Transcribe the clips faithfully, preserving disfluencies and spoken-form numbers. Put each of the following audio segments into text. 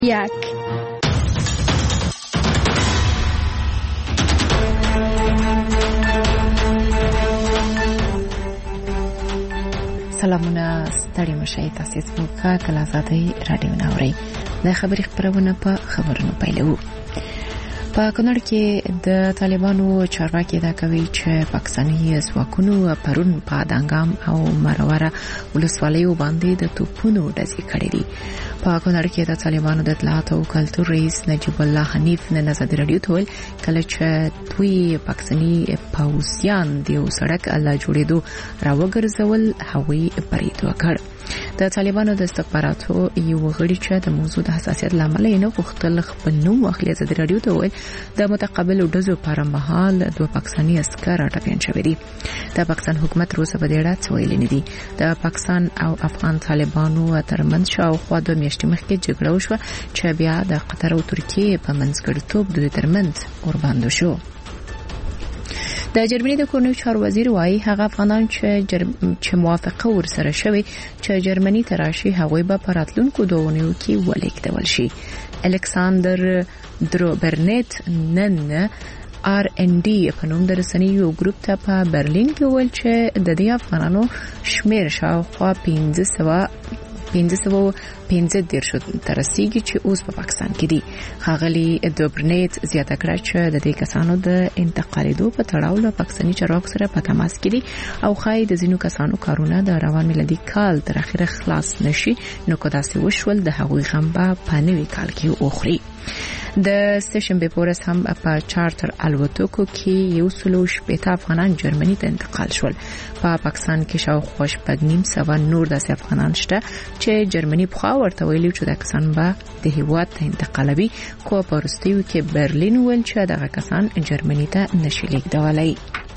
یک سلامونه ستړي مشئ تاسو زموږه کله آزادۍ رادیو ناوري د خبري خبرونه په خبرونو پیلو. په کونړ کې د طالبانو چارواکي دا کوي چې پاکستاني ځواکونو پرون په دانګام او مروره ولسوالیو باندې د توپونو ډزې کړې دي. په کونړ کې د طالبانو د اطلاعات او کلتور رئیس نجیب الله حنیف نن آزاد رادیو ته ویل کله چې دوی پاکستاني پوځیان د یو سړک الله جوړېدو راوګرځول هوایي برید وکړ. د طالبانو د استخباراتو یو غړي چې د موضوع د حساسیت لامل یې نه غوښتل خپل نوم واخلي آزاد رادیو ته ویل د متقابل ډزو پر مهال دوه پاکستاني عسكر اټکان شوي دي. د پاکستان حکومت روسه په دې اړه څه ویلي نه دي. د پاکستان او افغان طالبانو ترمنځ شاوخوا دوه میاشتې مخکې جګړه وشوه چې بیا د قطر او ترکیې په منځګړیتوب دوی ترمنځ اورباندو شو. د جرمني د کورنیو چارو وزیر وايي هغه افغانان چې جرم... چې موافقه ورسره شوی چې جرمني تراشي هغوی به په راتلونکو دوونیو کې ولیکدول شي. الکساندر دروبرنیت نن آر ان ډي په نوم د رسنیو ګروپ ته په برلین کې ویل چې د دې افغانانو شمیر شاوخوا پنځه سوه پنځه سوه پنځه دیرش تر رسیدي چې اوس په پاکستان کې دي. ښاغلي دوبرنیت زیاته کړه چې د دې کسانو د انتقالېدو په تړاو له پاکستاني چارواکو سره په تماس کې دي او خای د ځینو کسانو کارونه د روان میلادي کال تر اخره خلاص نشي نو که داسې وشول د هغوی غم به په نوي کال کې اوخري. د سشنبه پورس هم په چارتر الوتکو کې یو سلو شپېته افغانان جرمني ته انتقال شول. په پاکستان کې شاوخوا شپږ نیم سوه نور داسې افغانان شته چې جرمني پخوا ورته ویلي چې دا کسان به د هیواد ته انتقالوي خو په وروستیو کې برلین ویل چې دغه کسان جرمني ته نشي لیږدولی.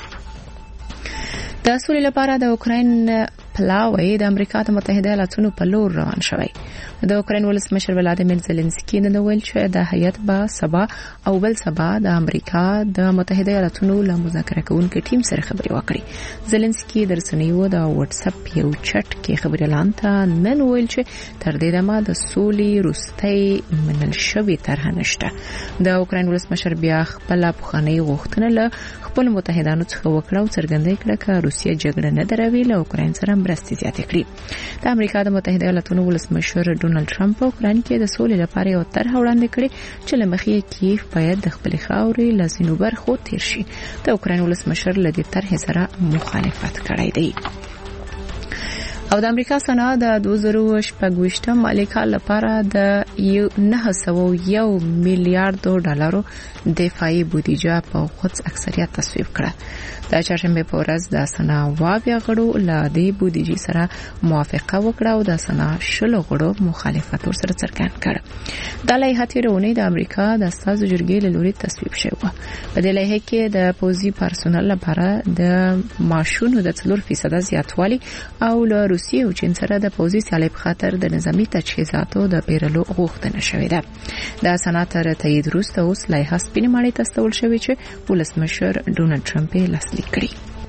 د سولې لپاره د اوکراین پلاوی د امریکا د متحده ایالاتونو په لور روان شوی. د اوکراین ولسمشر ولادیمیر زيلنسکي نن ویل چې د هیئت به سبا او بل سبا د امریکا د متحده ایالاتونو له مذاکره کوونکو ټیم سره خبرې وکړي. زيلنسکي د رسنیو د واتس اپ یو چټ کې خبري اعلان ته نن ویل چې تر دې دمه د سولې روستۍ منل شوې طرح نشته. د اوکراین ولسمشر بیا خپل پخوانی غوښتنه له خپل متحدانو څخه وکړه او څرګنده کړه چې روسیه جګړه نه دروي له اوکراین سره مرستې زیاتې کړي. د امریکا د متحده ایالاتونو ولسمشر ډونالد ټرمپ په اوکراین کې د سولې لپاره یو طرح وړاندې کړې چې له مخې کیف باید د خپل خاورې له ځینو برخو تیر شي. د اوکراین ولسمشر له دې طرح سره مخالفت کړی دی. او د امریکا سنا د دوه زره شپږ مالي کال لپاره د نه سوه یو میلیارډ ډالرو دفاعي بودیجه په خودس اکثریت تصویب کړه. د چهارشنبه په ورځ د سنا واویا غړو له دې بودیجې سره موافقه وکړه او د سنا شلو غړو مخالفت ورسره څرګند کړ. د لایحه تیرونې د امریکا د استازو جرګې له لوري تصویب شوه. په دې لایحه کې د پوځي پرسونل لپاره د معاشونو د څلور فیصد زیاتوالی او له روسیې او چین سره د پوځي سیالۍ په خاطر د نظامی تجهیزاتو د پیرلو غوښتنه شوې ده. د سناتر تایید وروسته اوس لایحه سپینې ماڼۍ ته استول شوې چې ولسمشر ډونالد ټرمپ یې لاسلیک کړي.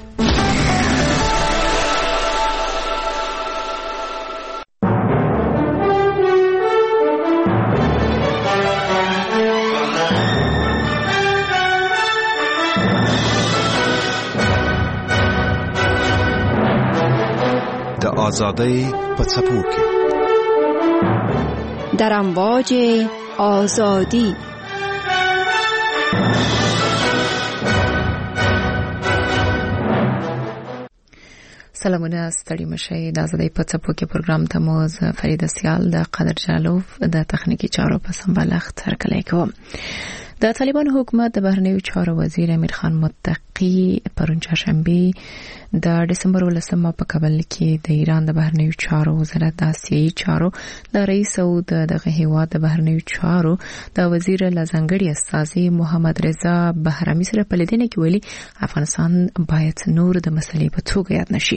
آزادی په څپو کې در امواج آزادی. سلامونه ستړي مشئ. د آزادۍ په څپو کې پروګرام ته مو ز فرید سیال د قادر جالوف د تخنیکی چارو په سمبالښت هرکلی کوم. د طالبان حکومت د بهرنیو چارو وزیر امیر خان متقی پرون چهارشنبه د دسمبر ولسمه په کابل کې د ایران د بهرنیو چارو وزارت د آسیایي چارو د رئیس او دغه هیواد د بهرنیو چارو د وزیر لزنګړي استاذي محمد رضا بهرامي سره په لیدنه کې ویلي افغانستان باید نور د مسلې په توګه یاد نشي.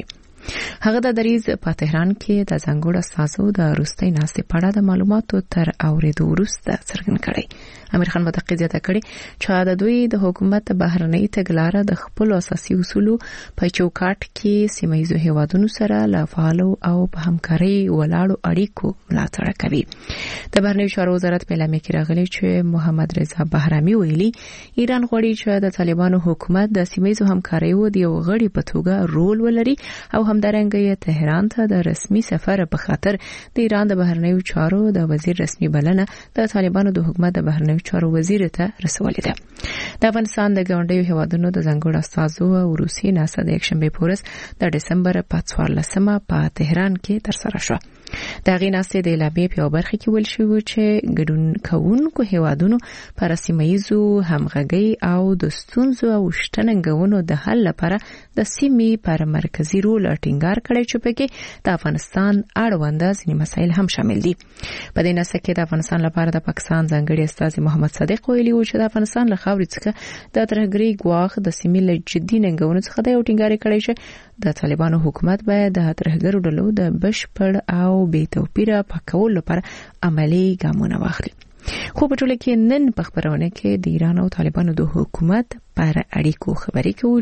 هغه د دریز په تهران کې د ځنګړو استازو د روستۍ ناستې په اړه د معلوماتو تر اوریدو وروسته څرګند کړي. امیر خان متقی زیاته کړي چې د دوی د حکومت بهرنۍ تګلارې د خپل اساسي اصولو په چوکاټ کې سیمه ییزو هیوادونو سره له فعالو او په همکارۍ ولاړو اړیکو ملاتړ کوي. د بهرنیو چارو وزارت په اعلامیه کې راغلی چې محمد رضا بهرامي ویلي ایران غواړي چې د طالبانو حکومت د سیمه ییزو همکاریو د یو غړي په توګه رول ولري او همدارنګه تهران ته د رسمي سفر په خاطر د ایران د بهرنیو چارو د وزیر رسمي بلنه د طالبانو د حکومت د بهرنیو چارو وزیر ته رسولې ده. د افغانستان د ګاونډیو هیوادونو د ځنګړو استازو او روسي ناسا د یکشنبه پورس د دسمبر په څوارلسمه په تهران کې ترسره شو. د غي ناسې د اعلامیې په برخه کې ویل شوی چې ګډون کوونکو هیوادونو پر سیمه ییزو همغږي او د ستونزو او شتننګونو د حل لپاره د سیمې پر مرکزی رول ټینګار کړی چې پکې د افغانستان اړوند ځینې مسایل هم شامل دي. په دې ناسه کې د افغانستان لپاره د پاکستان ځانګړي استاذ محمد صادق ویلي و چې د افغانستان له خاورې څخه د ترهګرۍ ګواښ د سیمې له جدي ننګونو څخه د یو ټینګار کړی چې د طالبانو حکومت باید د ترهګرو ډلو د بشپړ او بې توپیره پاکولو لپاره عملی ګامونه واخلي. خو په ټوله کې نن په خبرونه کې د ایران او طالبانو د حکومت پر اړیکو خبرې کوي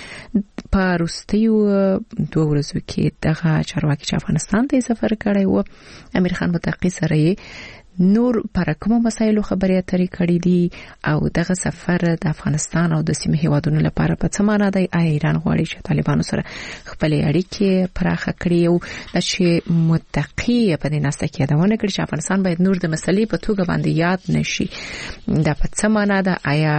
چې په وروستیو دوه ورځو کې دغه چارواکي چې افغانستان ته سفر کړی و امیر خان متقی سره نور پر کومو مسایلو خبرې اترې کړې دي او دغه سفر د افغانستان او د سیمې هیوادونو لپاره په څه معنی دی؟ آیا ایران غواړي چې طالبانو سره خپل اړیکې پراخه کړي او د چې متقی په دې ناسته کې یادونه کړي چې افغانستان باید نور د مسلې په توګه باندې یاد نشي؟ دا په څه معنی ده؟ آیا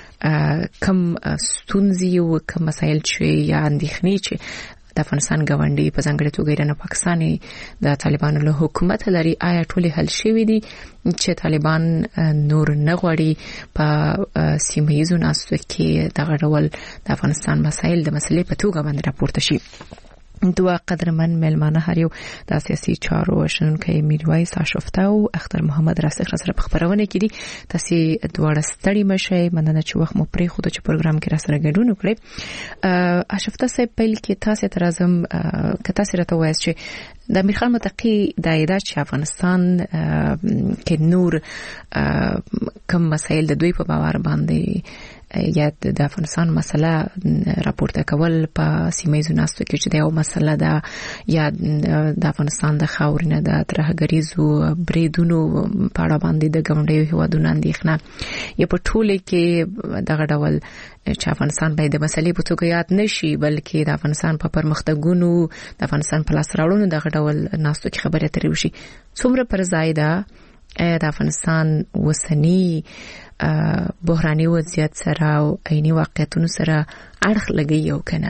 کم ستونزې او کم مسایل چې یا اندېښنې چې د افغانستان ګاونډي په ځانګړي توګه ایران او پاکستان د طالبانو له حکومت لري آیا ټول حل شوی دي چې طالبان نور نه غواړي په سیمه ییزو ناستو کې دغه ډول د افغانستان مسایل د مسلې په توګه باندې راپورته شي؟ دوه قدرمن ملمانه هر یو د سیاسي چارو شنونکي میرویس آشفته او اختر محمد راسخ سره په خبرونه کې دي. تاسو دواړه ستړي مشئ، مننه چې وخت مو پرې خو د پروګرام کې را سره ګډون وکړئ. آشفته صاحب پیل کې تاسو ته راځم که تاسو راته وایئ چې د امیر خان متقی د ایدا چې افغانستان کې نور کوم مسایل د دوی په باور باندې یا د افغانستان مسله راپورته کول په سیمه ییزو ناستو کې چې دا یو مسله ده یا د افغانستان د خاورینه د ترهګریزو بریدونو په اړه باندې د ګاونډیو هیوادونو اندېښنه یا په ټوله کې دغه ډول چې افغانستان باید د مسلې په توګه یاد نشي بلکې د افغانستان په پرمختګونو د افغانستان په لاس راوړنو دغه ډول ناستو کې خبرې اترې وشي. څومره پر ځای ده د افغانستان وسنی بحراني وضعیت سره او عیني واقعیتونو سره اړخ لګي او کنه؟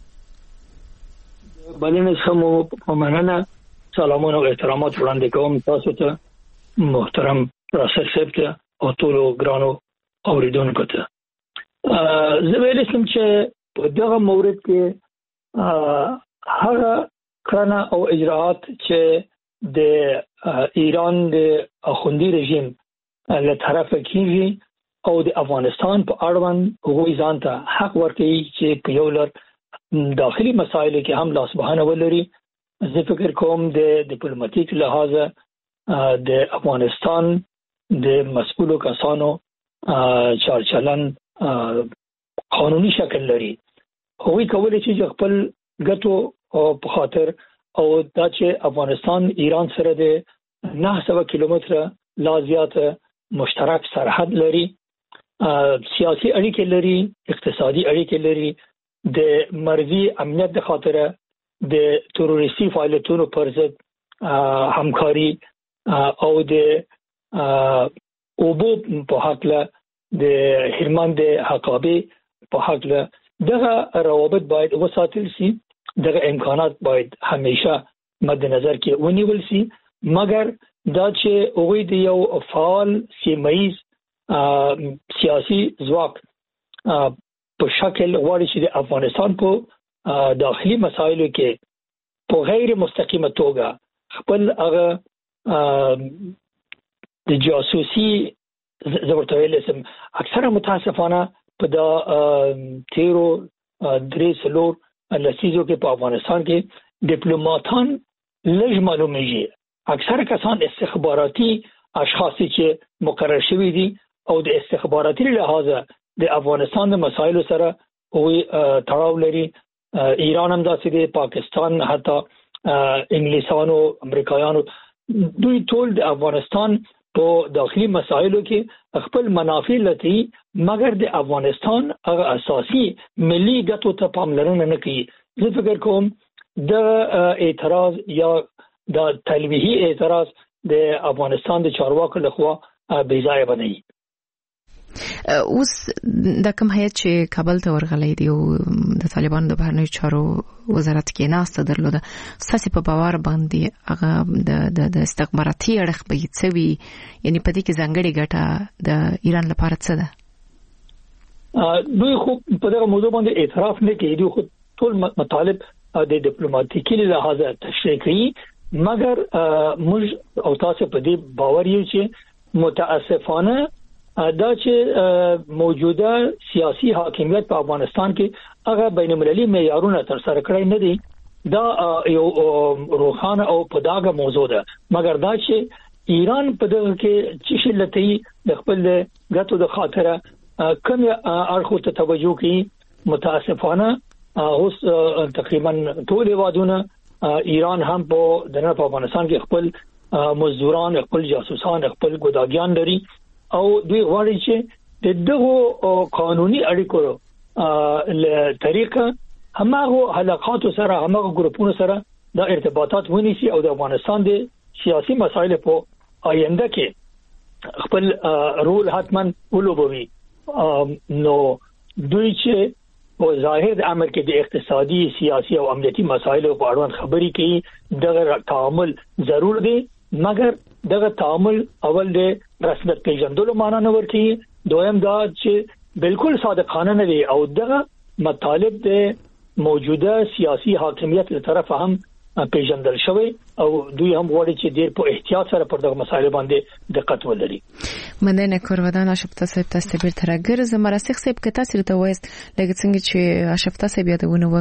بلنه سمو مننه، سلامونه او احترامات وړاندې کوم تاسو ته محترم راسخ صاحب ته او ټولو ګرانو اوریدونکو ته. زه ویل سم چې په دغه مورد کې هغه کړنه او اجراءات چې د ایران د اخوندي رژیم له طرفه کیږي او د افغانستان په اړوند هغوی ځان ته حق ورکوي چې په یو لړ داخلي مسایلو کې هم لاس بهانه ولري. زه فکر کوم د ډیپلوماټیک لحاظه د افغانستان د مسؤلو کسانو چارچلن قانوني شکل لري. هغوی کولی چې خپل ګټو په خاطر او دا چې افغانستان ایران سره د نه سوه کیلومتره لا زیاته مشترک سرحد لري، سیاسي اړیکې لري، اقتصادي اړیکې لري، د مرزي امنیت د خاطره د تروریستي فعالیتونو پر ضد همکاري او د اوبو په حقله د هلمند د حقابې په حقله دغه روابط باید وساتل سي، دغه امکانات باید همیشه مد نظر کې ونیول سي، مګر دا چې هغوی د یو فعال سیمه‌ایز سیاسي ځواک په شکل غواړي چې د افغانستان په داخلي مسایلو کې په غیر مستقیمه توګه خپل هغه د جاسوسي زورته ویل سم اکثره متاسفانه په دا تیرو درې څلور لسیزو کې په افغانستان کې ډیپلوماټان لږ معلومیږي. اکثر کسان استخباراتي اشخاص چې مقرر شوي دي او د استخباراتي لحاظه د افغانستان د مسایلو سره وی تړاو لري. ایران هم داسې دی، پاکستان، حتی انګلیسانو، امریکایانو، دوی ټول د افغانستان په داخلي مسایلو کې خپل منافع لټي، مګر د افغانستان هغه اساسي ملي ګټو ته پاملرنه نه کوي. زه فکر کوم د اعتراض یا د تلویحي اعتراض د افغانستان د چارواکو لخوا بې ځایه بنوي. اوس د کوم هیئت چې کابل ته ورغلی دی او د طالبانو د بهرنیو چارو وزارت کې ناسته درلوده، ستاسې په باور باندې هغه د د استخباراتي اړخ به یې څه وي؟ یعنې په دې کې ځانګړې ګټه د ایران لپاره څه ده؟ دوی خو په دغه موضوع باندې اعتراف نه کوي، دوی خو ټول مطالب د ډیپلوماټیکي لحاظه تشریح کوي، مګر موږ او تاسو په دې باور یو چې متاسفانه دا چې موجوده سیاسي حاکمیت په افغانستان کې هغه بین المللي معیارونه تر سره کړی نه دي. دا یو روښانه او په داګه موضوع ده، مګر دا چې ایران په دغه کې چې شلتي د خپل ګټو د خاطره کوم اړخو ته توجه کوي، متاسفانه اوس تقریبا ټول هیوادونه ایران هم په دغه په افغانستان کې خپل مزدوران، خپل جاسوسان، خپل ګداګیان لري او دوی غواړي چې د دغه قانوني اړیکو له طریقه همغه حلقات سره، همغه ګروپونو سره د ارتباطات ونیسي او د افغانستان د سیاسي مسایلو په آینده کې خپل رول حتما ولوبوي. نو دوی چې په ظاهر امر کې د اقتصادي، سیاسي او امنیتي مسایلو په اړه خبرې کوي، دغه تعامل ضرور دی، مګر دغه تعامل اول د رسمیت پیژندلو معنا نه ورکوي، دویم دا چې بالکل صادقانه نه دی او دغه مطالب د موجوده سیاسي حاکمیت له طرفه هم پیژندل شوی او دوی هم غواړي چې ډېر په احتیاط سره پر دغه مسایل باندې دقت ولري. مننه کورودان اشفتا صاحب، تاسو به تر ګرځ مراسخ صاحب کې تاسو ته وایست لکه څنګه چې اشفتا صاحب یادونه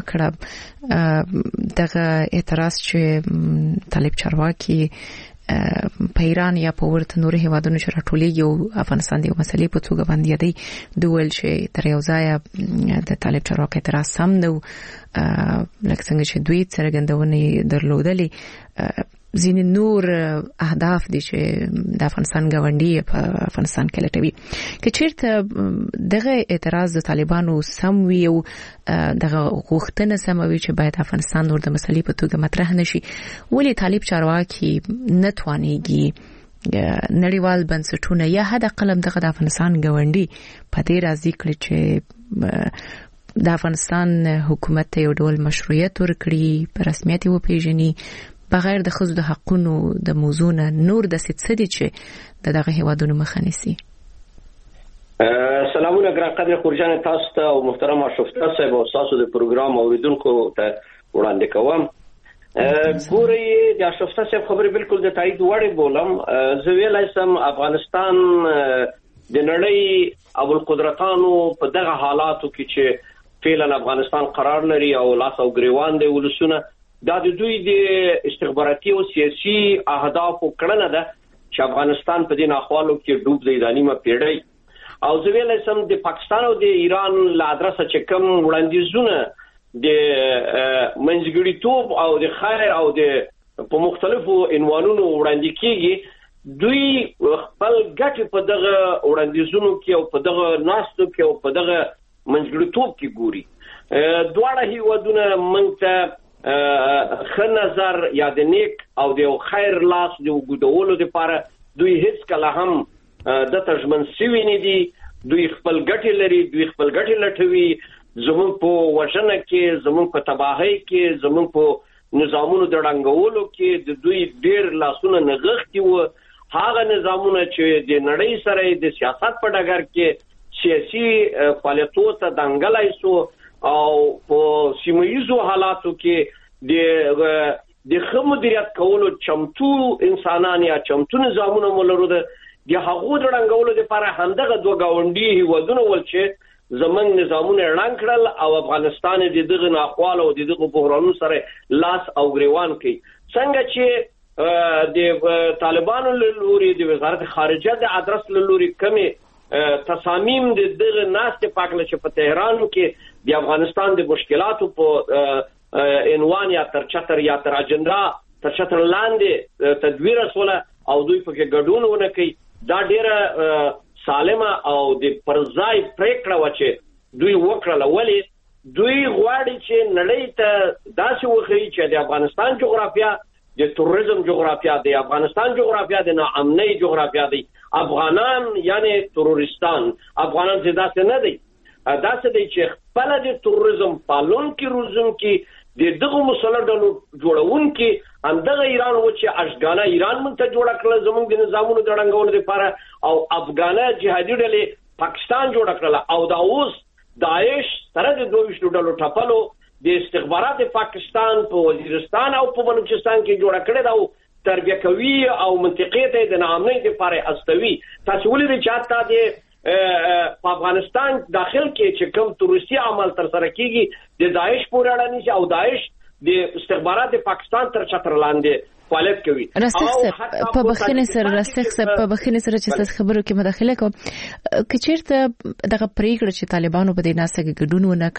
وکړه دغه اعتراض چې طالب چارواکي په ایران یا په ورته نور هیوادونو چې راټولېږي او افغانستان د مسلې په توګه باندې دی دوول چې تر یو ځای د طالب چارواکي اعتراض سم نو لکه څنګه چې دوی څرګندونې درلودلې ځینې نور اهداف دي چې د افغانستان ګاونډي په افغانستان کې لټوي. که چیرته دغه اعتراض د طالبانو سم وي او دغه غوښتنه سم وي چې باید افغانستان نور د مسلې په توګه مطرح نشي، ولې طالب چارواکي نه توانېږي نړیوال بنسټونه یا حد اقل دغه د افغانستان ګاونډي په دې راضي کړي چې د افغانستان حکومت ته یو ډول مشروعیت ورکړي، په رسمیت وپیژني، بغیر د خزو د حقونو د موضوع نه نور د ستسدي چې د دغه هیوادونو مخه نیسي؟ سلامونه ګران قدر خورجان تاسو ته او محترم اشرفتا صاحب او تاسو د پروګرام اوریدونکو ته وړاندې کوم. ګوري د اشرفتا صاحب خبرې بالکل د تایید وړ بولم. زه ویلای سم افغانستان د نړۍ ابو القدرتانو په دغه حالاتو کې چې فعلا افغانستان قرار لري او لاس او ګریوان دی ولسونه، دا د دوی د استخباراتي او سیاسي اهدافو کړنه ده چې افغانستان په دې ناخوالو کې ډوب دی د نیمه پیړۍ. او زه ویلای سم د پاکستان او د ایران له ادرسه چې کوم وړاندیزونه د منځګړیتوب او د خیر او د په مختلفو عنوانونو وړاندې کیږي، دوی خپل ګټې په دغه وړاندیزونو کې او په دغه ناستو کې او په دغه منځګړیتوب کې ګوري. دواړه هیوادونه موږ ته ښه نظر یا د نیک او د خیر لاس د وګدولو لپاره دوی هیڅ کله هم د ترجمن سوي نه دي. دوی خپل ګټې لري، دوی خپل ګټې لټوي، زموږ په وژنه کې، زموږ په تباہي کې، زموږ په نظامونو د ړنګولو کې د دوی ډېر لاسونه نغښتي وو. هغه نظامونه چې د نړۍ سره د سیاست په ډګر کې سیاسي فعالیتونو ته دنګلای سو او په سیمایي حالاتو کې د د خمدریت کولو چمتو انسانان یا چمتو نظامونه مولرو د هغه د رنګولو لپاره همدغه دوه گاونډي هیوادونه ول چې زمنګ نظامونه اعلان کړل او افغانستان د دغه ناخوالو او دغه بحرانونو سره لاس او ګریوان کوي. څنګه چې د طالبانو له لوري د وزارت خارجه د ادرس له لوري کمې تصامیم د دغه ناست پاکله چې په تهران کې د افغانستان د مشکلاتو په عنوان یا تر چتر یا تر اجنډا تر چتر لاندې تدویر رسوله او دوی په ګډون ونه کوي، دا ډیره سالمه او د پرځای پریکړه و چې دوی وکړه. ولې دوی غواړي چې نړۍ ته داسې وښیي چې د افغانستان جغرافیا د توریزم جغرافیا دی، افغانستان جغرافیا د ناامنۍ جغرافیا دی، افغانان یعنی تروریستان افغانان چې داسې نه دی، داسې دی چې خپل د توریزم پالونکي روزونکي د دغه مسلط ډلو جوړونکي همدغه ایران و چې اشغاله ایران مونږ ته جوړ کړل زموږ د نظامونو د ړنګولو لپاره، او افغانه جهادي ډلې پاکستان جوړ کړل، او دا اوس داعش سره د دوه ویشتو ډلو ټپلو د استخبارات پاکستان په وزیرستان او په بلوچستان کې جوړ کړی دا او تربیه کوي او منطقې ته د ناامنۍ لپاره استوي. تاسو ولې چې تا د په افغانستان داخل کې چې کوم تروریستي عمل تر سره کیږي د داعش پورې اړه نشي او داعش د استخبارات پاکستان تر چتر لاندې فعالیت کوي. راسخ په بخښنې سره راسخ په بخښنې سره چې تاسو خبرو کې مداخله کوم چې چیرته دغه پریکړه چې طالبانو په دې ناسه کې ګډون ونه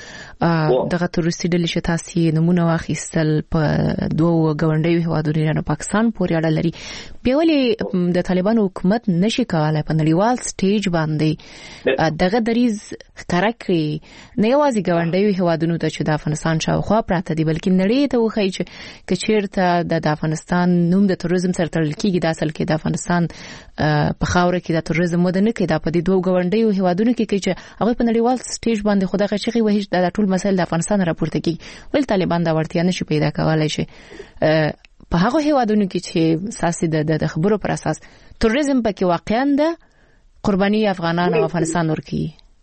کړو دغه تروریستي ډلې چې تاسو نمونه واخیستل په دوه غونډیو هوادونو ایران او پاکستان پورې اړه لري، بیا ولې د طالبانو حکومت نشي کولای په نړیوال سټیج باندې دغه دریز ښکاره کړي نه یوازې غونډیو هوادونو ته چې د افغانستان شاوخوا پراته دي بلکې نړۍ ته وښایي چې چیرته د افغانستان نوم د تروریزم سره تړل کیږي، د اصل کې د افغانستان په خاوره کې د تروریزم مده نه کوي، دا په دې دوه غونډیو هوادونو کې کې چې هغه په نړیوال سټیج باندې خدای غشي وهي د ټول مسایل د افغانستان راپورته کیږي، ول طالبان دا ورتیا نشي پیدا کولای شي په هغه هوادونو کې چې ساسي د خبرو پر اساس تروریزم پکې واقعا د قرباني افغانان او افغانستان ورکی.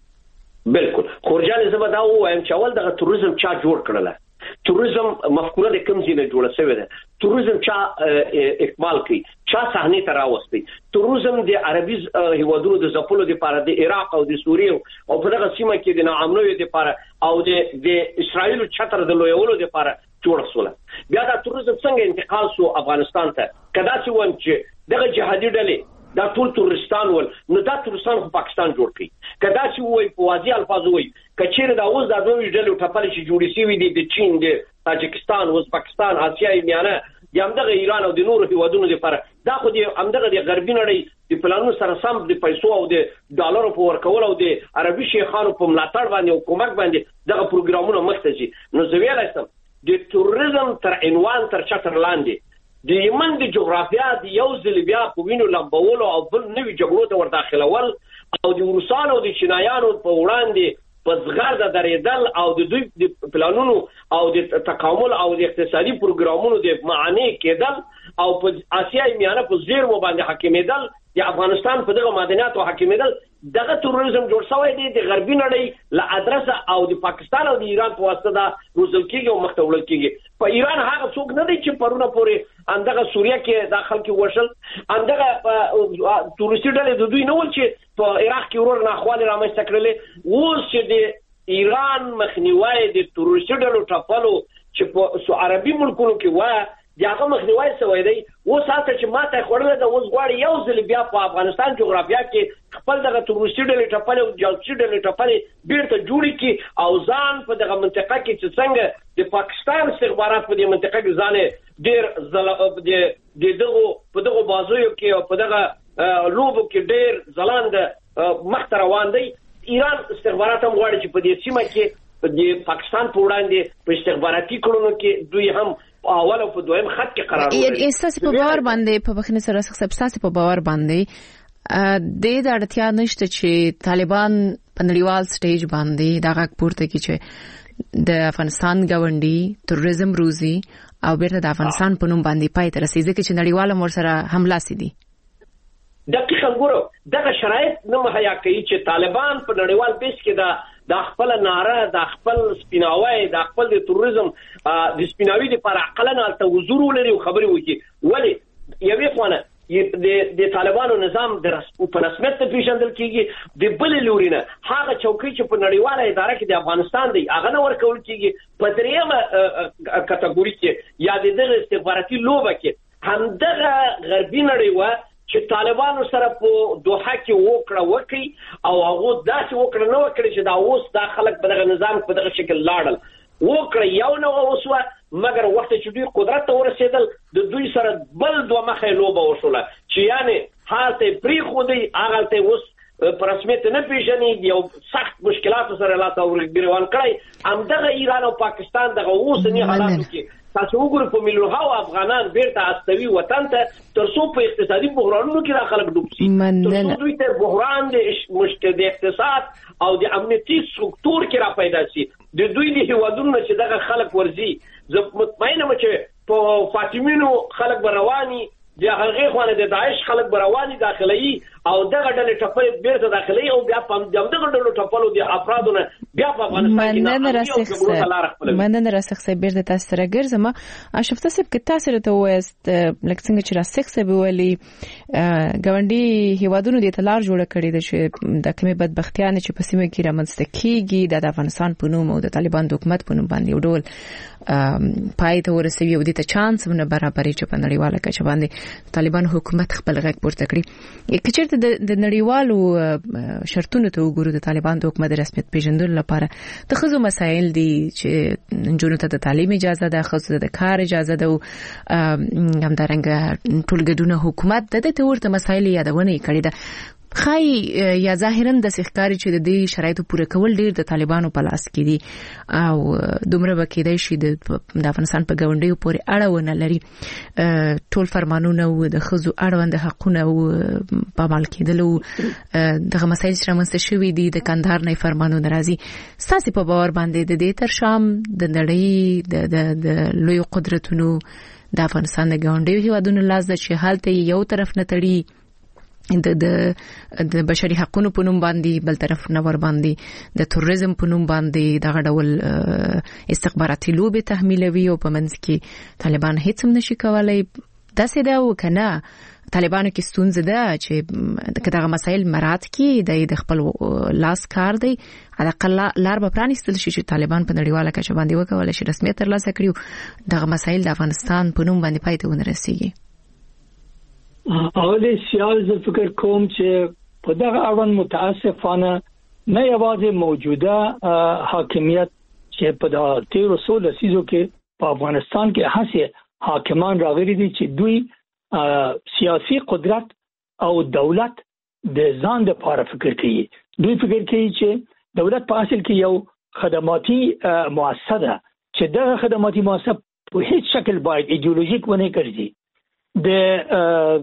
بالکل خورجان زما دا وایم چې اول دغه تروریزم چا جوړ کړل، تروریزم مفکوره د کوم ځای نه جوړه شوې ده، تروریزم چا اکمال کوي، چا صحنه ته راوستي، تروریزم د عربي هیوادونو د ځپلو لپاره د عراق او د سوریې او په دغه سیمه کې د ناامنۍ لپاره او د د اسرایل چتر د لویولو لپاره جوړ شول. بیا دا تروریزم څنګه انتقال شو افغانستان ته؟ کدا چې ون چې دغه جهادي ډلې دا ټول تورستان ول نو دا تورستان خو پاکستان جوړ کړي، کدا چې وای په واضح الفاظ وای کچېره دا اوس دا دوه ډلې ټپل شي جوړې شي دي د چین د تاجکستان او پاکستان آسیایي میانه د همدغه ایران او د نورو هیوادونو لپاره دا خو د همدغه د غربي نړۍ د پلانونو سره سم د پیسو او د ډالرو په ورکول او د عربي شیخانو په ملاتړ باندې او کومک باندې دغه پروګرامونه مخته شي. نو زه ویلای شم د تروریزم تر عنوان تر چتر لاندې د یمن د جغرافیا د یو ځل بیا په وینو لمبولو او بل نوي جګړو ته ورداخلول او د روسانو او د چینایانو په وړاندې په زغر د درېدل او د دوی د پلانونو او د تکامل او د اقتصادي پروګرامونو د معنی کېدل او په آسیایي میانه په زیر مو باندې حاکمیدل د افغانستان په دغه معدنیاتو حاکمیدل دغه تروریزم جوړ شوی دی د غربي نړۍ له ادرسه او د پاکستان او د ایران په واسطه دا روزل کېږي او مخته وړل کېږي. په ایران هغه څوک نه دی چې پرونه پورې اندغه سوریه کې داخل کې وشل، اندغه تروریستي ډلې د دوی نه ول چې په عراق کې ورور ناخوالې رامنځته کړلې، اوس چې د ایران مخنیوي د تروریستي ډلو ټپلو چې په عربي ملکونو کې و دغه مخنیوي سوی دی، اوس هڅه چې ماته خورل د اوس غواړي یو ځل بیا په افغانستان جغرافیا کې خپل دغه تروریستي ډلې ټپلې او جاسوسي ډلې ټپلې بیرته جوړې کړي او ځان په دغه منطقه کې چې څنګه د پاکستان استخبارات په دې منطقه کې ځان ډېر ځل د دغه په دغه بازویو کې او په دغه لوبو کې ډېر ځلاند مخ روان دی. ایران استخبارات هم غواړي چې په دې سیمه کې د پاکستان په وړاندې په استخباراتي کړنو کې دوی هم اول او په دویم خط کې قرار ورکړي. احساس په باور باندې په بخنه سره احساس په باور باندې د اړتیا نشته چې طالبان په نړیوال سټیج باندې دا غږ پورته کړي چې د افغانستان غونډي تروریزم روزي او بیرته د افغانستان په نوم باندې پای ته رسیدي چې نړیوال مور سره حمله سي. دقیقاً ګورو دغه شرایط نه مهیا کوي چې طالبان په نړیوال بیس کې دا د خپل ناره د خپل سپیناوي د خپل د تروریزم د سپیناوي لپاره عقلن الته حضور ولري او خبري وکړي. ولی یوې خونه د د طالبانو نظام د په رسمیت پیژندل کیږي د بل لورینه هغه چوکۍ چې په نړیواله اداره کې د افغانستان دی هغه نه ورکول کیږي په دریمه کټګوري کې یا د دغه استخباراتي لوبه کې همدغه غربي نړۍ و چې طالبانو سره په دوحه کې وکړه وکي او هغه داسې وکړه نه وکړي چې دا اوس دا خلک په دغه نظام په دغه شکل لاړل وکړه یو نو اوسه مګر وخت چې دوی قدرت ته ورسېدل د دوی سره بل دوه مخه لوبه وشوله چې یعنی حالت پری خو دی هغه ته اوس پر رسمیت نه پیژني یو سخت مشکلات سره لا تا ورګریوان کړی همدغه ایران او پاکستان دغه اوسنی حالاتو کې تاسو وګورئ په میلیونها افغانان بیرته استوي وطن ته تر څو په اقتصادي بحرانونو کې دا خلک ډوب شي تر څو دوی ته بحران د مشکل د اقتصاد او د امنیتي سترکتور کې را پیدا شي د دوی د هیوادونو چې دغه خلک ورزي زه مطمئنه یم چې په فاطمینو خلک به رواني د هغې خوانه د داعش خلک به رواني داخلي او دغه ډلې ټپلې بیرته داخلي او بیا په دغه ډلو ټپلو د افرادو نه بیا په افغانستان کې مننه راسخ صاحب بیرته تاسو سره ګرځم اشرف صاحب کې تاسو ته وایست لکه څنګه چې راسخ صاحب ویلي ګاونډي هیوادونو د اطلاع جوړ کړي د چې د کومې بدبختیانه چې په سیمه کې رامنځته کیږي د افغانستان په نوم او د طالبان د حکومت په نوم باندې یو ډول پای ته ورسوي او د ته چانس ونه برابرې چې په نړیواله کچه باندې طالبان حکومت خپل غږ پورته کړي کچېرته د نړیوالو شرطونو ته وګورو د طالبان د حکومت رسمیت پیژندلو لپاره د خزو مسایل دي چې جنونو ته د تعلیم اجازه ده خزو د کار اجازه ده او همدارنګه ټولګډونه حکومت د دې ورته مسایل یادونه کړې ده خای یا ظاهرا د سخکاري چې د دې شرایطو پوره کول ډیر د طالبانو په لاس کې دي او دومره بکیدای شي د افغانستان په ګاونډیو پورې اړه لري ټول فرمانونه او د خزو اړوند حقونه او په عمل کېدلو دغه مسایل چې رامنځته شوي دي د کندهار نه فرمانونه راځي ستاسو په باور باندې د دې تر شام د نړۍ د د لوی قدرتونو د افغانستان د ګاونډیو هیوادونو لاس د چې حالت یو طرف نه تړي د د د بشري حقوقو په نوم باندې بل طرف نه ور باندې د تروریزم په نوم باندې دغه ډول استخباراتي لوبه تحمیلوي او په منځ کې طالبان هیڅ هم نشي کولای داسې دا وکنه طالبانو کې ستونزه ده چې دغه مسایل مراد کې د خپل لاس کار دی علاقه لار به پرانیستل شي چې طالبان په نړیواله کچه باندې وکولای شي رسمیت ترلاسه کړي دغه مسایل د افغانستان په نوم باندې پای ته ورسیږي اول سیال زه فکر کوم چې په دغه اړوند متاسفانه نه یوازې موجوده حاکمیت چې په د تیرو څو لسیزو کې په افغانستان کې هڅه حاکمان راغلي دي چې دوی سیاسي قدرت او دولت د ځان لپاره فکر کوي دوی فکر کوي چې دولت په اصل کې یو خدماتي مؤسسه ده چې دغه خدماتي مؤسسه په هیڅ شکل باید ایدئولوژیک ونه ګرځي د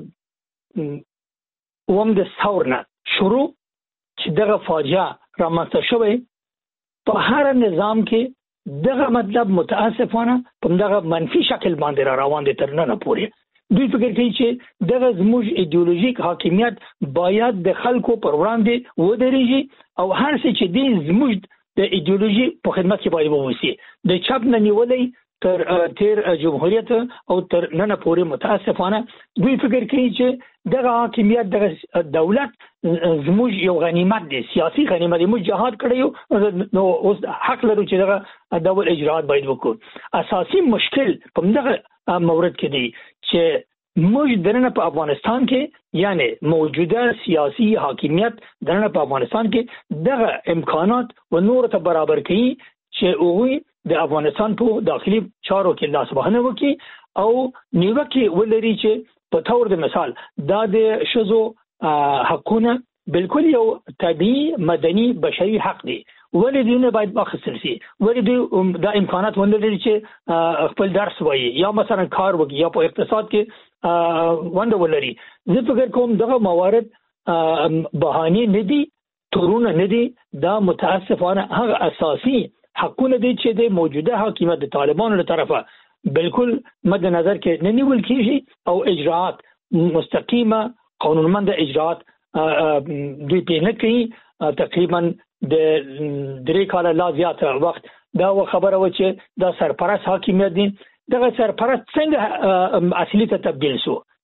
ووم د ثورنه شروع چې دغه فاجعه رامنځته شوې په هر نظام کې دغه مطلب متاسفانه په دغه منفي شکل باندې را روان دي تر نن پورې دوی فکر کوي چې دغه زموږ ایدئولوژیک حاکمیت باید د خلکو پر وړاندې ودرېږي او هر څه چې دې زموږ د ایدئولوژي په خدمت کې باید ووسی د چپ نه نیولې تر تیر جمهوریت او تر نن پورې متاسفانه دوی فکر کوي چې دغه حاکمیت دغه دولت زموږ یو غنیمت دی سیاسي غنیمت دی موږ جهاد کړیو نو اوس حق لرو چې دغه ډول اجرات باید وکړو اساسي مشکل په دغه مورد کې دی چې موږ دنه په افغانستان کې یعنی موجوده سیاسي حاکمیت دنه په افغانستان کې دغه امکانات و نور ته برابر کړي چې اووی د افغانستان په داخلي چارو کې لاس وهنه وکي او نیوکه ولري چې په تور د مثال دا د شذو حقونه بالکل یو طبيعي مدني بشري حق دی ولې دونه باید اخیستل شي ولې دا امکانات ولري چې خپل درس وایي یا مثلا کار وکي یا په اقتصاد کې وند ولري زه فکر کوم دغه موارد بهانه نه دي تورونه نه دي دا متاسفانه هغه اساسي حقونه دي چې د موجوده حکومت د طالبانو له طرفه بالکل مد نظر کې نه نیول کیږي او اجراءات مستقیمه قانونمند اجراءات دوی په نه کوي تقریبا د درې کاله لا زیات وخت دا خبره و چې دا سرپرست حکومت دي دغه سرپرست څنګه اصلي ته تبدیل شو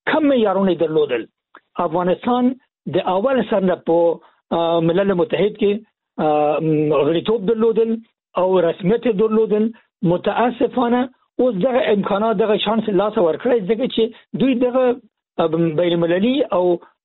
کم معیارونه درلودل. افغانستان د اول سره په ملل متحد کې غړیتوب درلودل او رسمیت درلودل. متاسفانه اوس دغه امکانات دغه شانس لاس ورکړی ځکه چې دوی دغه بین المللي او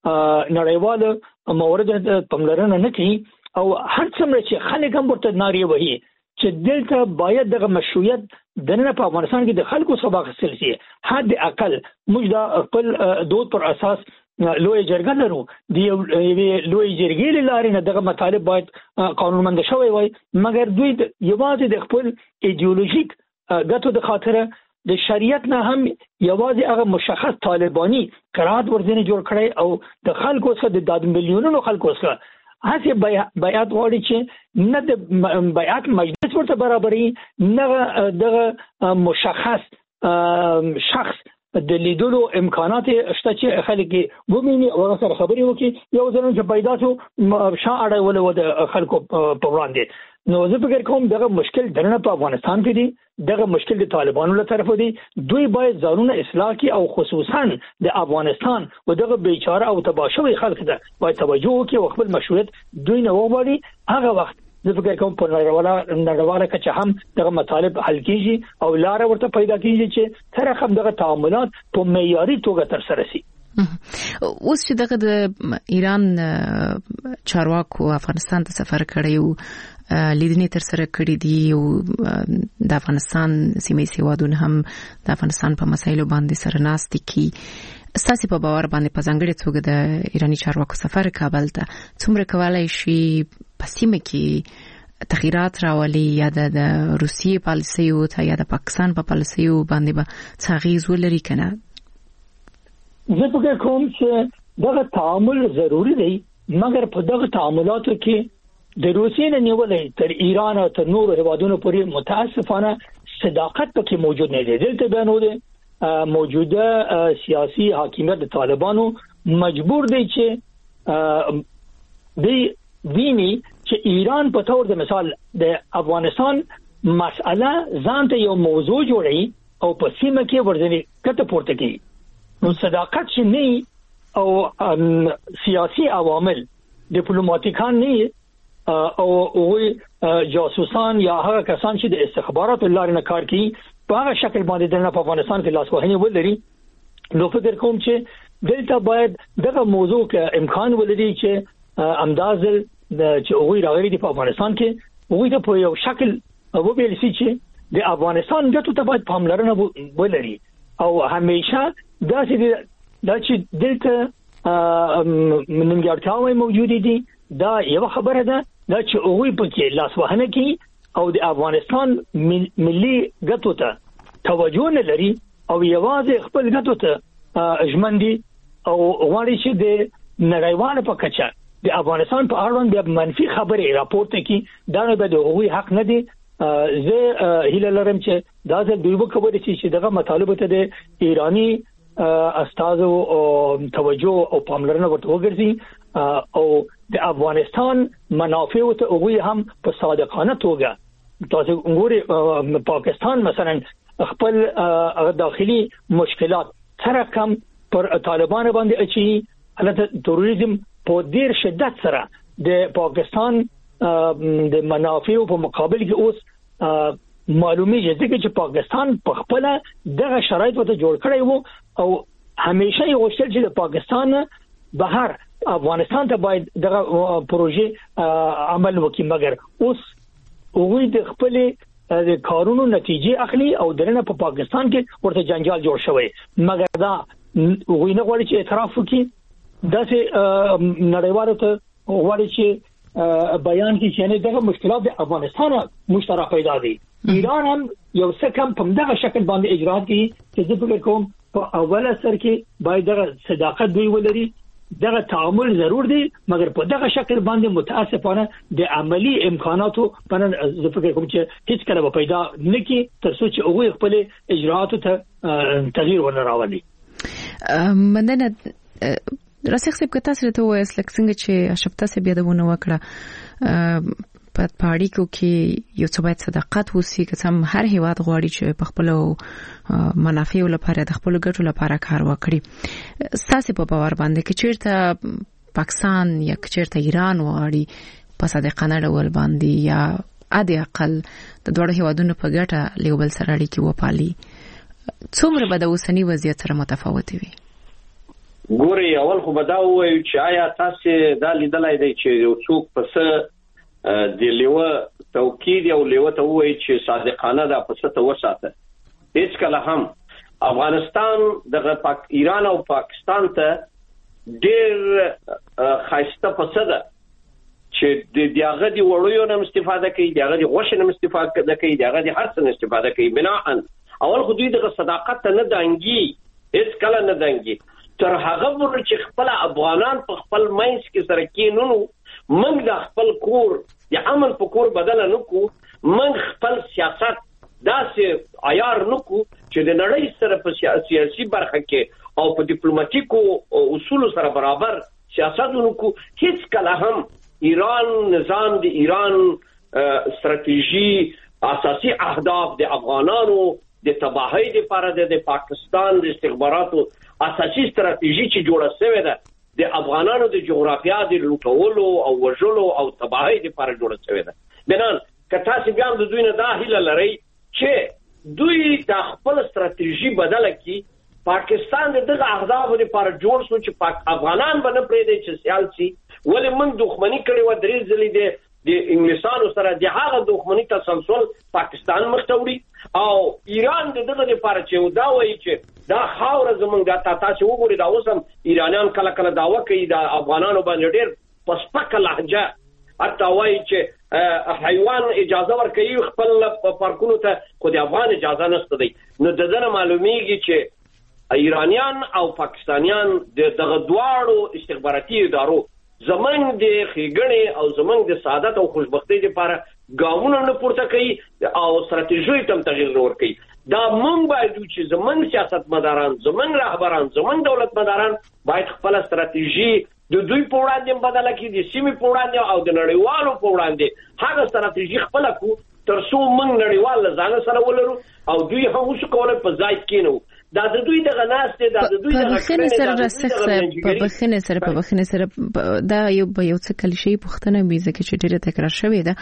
نړیواله موارد پاملرنه نه کوي او هر څومره چې خلک هم ورته نارې وهي چې دلته باید دغه مشروعیت دنه په افغانستان کې د خلکو سبا خپل شي. حد اقل موږ د خپل دود پر اساس لوی جرګه لرو. د لوی جرګې لارې نه دغه مطالب باید قانونمند شوی وای، مګر دوی یوازې د خپل ایدئولوژیک ګټو د خاطره د شریعت نه هم یوازې هغه مشخص طالبانی قرارات ورځنی جوړ کړي او د خلکو څخه د داد ملیونونو خلکو څخه هڅه بیعت وړي چې نه د بیعت مجلس ورته برابرې نه دغه مشخص شخص د لیدلو امکانات شته چې خلک وګوري او سره خبرې وکړي. یو ځل چې پیدا شو شا اړول و د خلکو په وړاندې. نو زه فکر کوم دغه مشکل درنه په افغانستان کې دی، دغه مشکل د طالبانو له طرفه دی. دوی باید ځانونه اصلاح کړي او خصوصا د افغانستان او دغه بیچاره او تباشوي خلک ته باید توجه وکړي او خپل مشروعیت دوی نه وغواړي. هغه وخت زه فکر کوم په نړیواله نړیواله کچه هم دغه مطالب حل کیږي او لار ورته پیدا کیږي چې تر هم دغه تعاملات په معیاري توګه تر سره شي. اوس چې دغه د ایران چارواکو افغانستان ته سفر کړی او لیدنې تر سره کړې دي او د افغانستان سیمې هیوادونه هم د افغانستان په مسایلو باندې سره ناست دي. ستاسو په باور باندې په ځانګړي توګه د ایرانی چارواکو سفر کابل ته څومره کولای شي په سیمه کې تغیرات راولي یا د روسیې پالیسیو ته یا د پاکستان په پالیسیو باندې به تغییر ولري کنه؟ زه فکر کوم چې دغه تعامل ضروری دی، مګر په دغه تعاملاتو کې د روسیې نه نیولې تر ایران او تر نورو هیوادونو پورې متاسفانه صداقت پکې موجود نه دی. دلته بیانو دی موجوده سیاسي حاکمیت د طالبانو مجبور دی چې دی ویني چې ایران په تور د مثال د افغانستان مسأله ځانته یو موضوع جوړي او په سیمه کې ورځنی کته پورته کوي. نو صداقت چې نه او سیاسي عوامل ډیپلوماټیکان نه او او جاسوسان یا هغه کسان چې د استخباراتو لارې نه کار کوي په هغه شکل باندې د افغانستان کې لاسوهنه ولري. نو فکر کوم چې دلته باید دغه موضوع کې امکان ولري چې امدازل چې هغه راغلي د افغانستان کې هغه په یو شکل وبېل شي چې د افغانستان ګټو ته باید پاملرنه ولري او همیشه دا چې دا چې دلته منګړتاوي موجود دي دا یو خبره ده، دا چې هغه په کې لاسوهنه کوي او د افغانستان ملي ګټو ته توجه نه لري او یوازې خپل ګټو ته ژمن دي او غواړي چې د نړیوال په کچه د افغانستان په اړه بیا منفي خبرې راپورته کړي. دا نه به د هغوی حق نه دی. زه هیله لرم چې دا ځل دوی وکړي چې دغه مطالبه ته د ایرانی استازو توجه او پاملرنه ورته وګرځي او د افغانستان منافع ته هغوی هم په صادقانه توګه تاسو وګورئ پاکستان مثلا خپل داخلي مشکلات سره کم پر طالبان باندې اچي. البته تروریزم په ډیر شدت سره د پاکستان د منافع په مقابل کې اوس معلومي چې چې پاکستان په خپل دغه شرایط ته جوړ کړی وو او همیشه یې غوښتل چې د پاکستان بهر افغانستان ته باید دغه پروژې عمل وکړي، مګر اوس هغوی د خپل د کارونو نتیجې اخلي او درنه په پاکستان کې ورته جنجال جوړ شوی. مګر دا هغوی نه غواړي چې اعتراف وکړي. داسې نړیوالو ته غواړي چې بیان کړي چې دغه مشکلات د افغانستان مشترک پیدا دي. ایران هم یو څه کم په دغه شکل باندې اجرات کوي چې زه فکر کوم په اوله سر کې باید دغه صداقت دوی ولري. دغه تعامل ضرور دی، مګر په دغه شکل باندې متاسفانه د عملی امکاناتو په زه فکر کوم چې هیڅ کله به پیدا نه کی تر څو چې هغه خپل اجراتو ته تغییر ونه راولي. مننه راسخ صاحب، که تاسو ته وایي لکه څنګه چې اشرف تاسو بیا دونه وکړه په اړیکو کې یو څه باید صداقت وسی که سم هر هیواد غواړي چې په خپل منافع لپاره د خپل ګټو لپاره کار وکړي ستاسو په باور باندې چې چیرته پاکستان یا چیرته ایران غواړي په صادقانه ډول باندې یا ادي اقل د دوه هیوادونو په ګټه لیوبل سره اړیکې وپالي څومره به د اوسنی وضعیت سره متفاوت وي؟ ګوري اول خو به دا وایو چې آیا تاسو دا لیدلای دی چې یو څوک پس د لیوه توکید او لیوه ته وایي چې صادقانه دا پس ته وساته هیڅ کله هم افغانستان دغه پاک ایران او پاکستان ته ډېر خاصه پس ده چې د دیغه دی وړیو نه استفاده کوي دیغه دی غوښه نه استفاده کوي دیغه دی هر څه نه استفاده کوي بناء اول خو دوی د صداقت ته نه دانګي هیڅ کله نه دانګي تر هغه ور چې خپل افغانان په خپل مینس کې سره کېنونو موږ د خپل کور د امن په کور بدل نه کو موږ خپل سیاست داسې عیار نه کو چې د نړۍ سره په سیاسي برخه کې او په ډیپلوماټیکو اصول سره برابر سیاست نه کو هیڅ کله هم ایران نظام د ایران استراتیژي اساسي اهداف د افغانانو د تباہی لپاره د پاکستان د استخباراتو اساسي استراتیژي چې جوړه شوې ده د افغانانو د جغرافیا د لوټولو او وژلو او تباہی لپاره جوړه شوې ده بنان که تاسو بیا د دوی نه دا هیله لرئ چې دوی د خپل استراتیژي بدله کړي پاکستان دغه اهداف لپاره جوړ شو چې پاک افغانان باندې پرې د سیاسي ولې موږ دښمنی کړې و درې ځلې د د انګلیسانو سره د هغه دښمنی تسلسل پاکستان مختوري او ایران دغه لپاره چې دا وایي چې دا خاور زمونږ د تاسو وګورئ دا اوسم ایرانیان کله کله داوا کوي د افغانانو باندې ډېر پسپک لهجه حتی وایي چې حیوان اجازه ورکوي خپل پارکونو ته خو د افغان اجازه نشته دی نو دغه معلومیږي چې ایرانیان او پاکستانیان دغه دواړو استخباراتي ادارو زمنګ د خېګړې او زمنګ د سعادت او خوشبختی لپاره ګامونه نه پورته کوي او استراتیژي تم تغییر نه ور کوي دا مونږ باید چې زمنګ سیاستمداران زمنګ رهبران زمنګ دولتمداران باید خپل استراتیژي د دوی په وړاندې بدله کړي د سیمې په وړاندې او د نړیوالو په وړاندې هغه استراتیژي خپل کو تر څو موږ نړیوال ځان سره ولرو او دوی هم اوس کوله په ځای کې نو دا د دوی د غناسته دا د دوی د بخښنې سره رسخه په بخښنې سره په بخښنې سره دا یو یو څه کلیشې پوښتنه وي ځکه چې ډیره تکرار شوې ده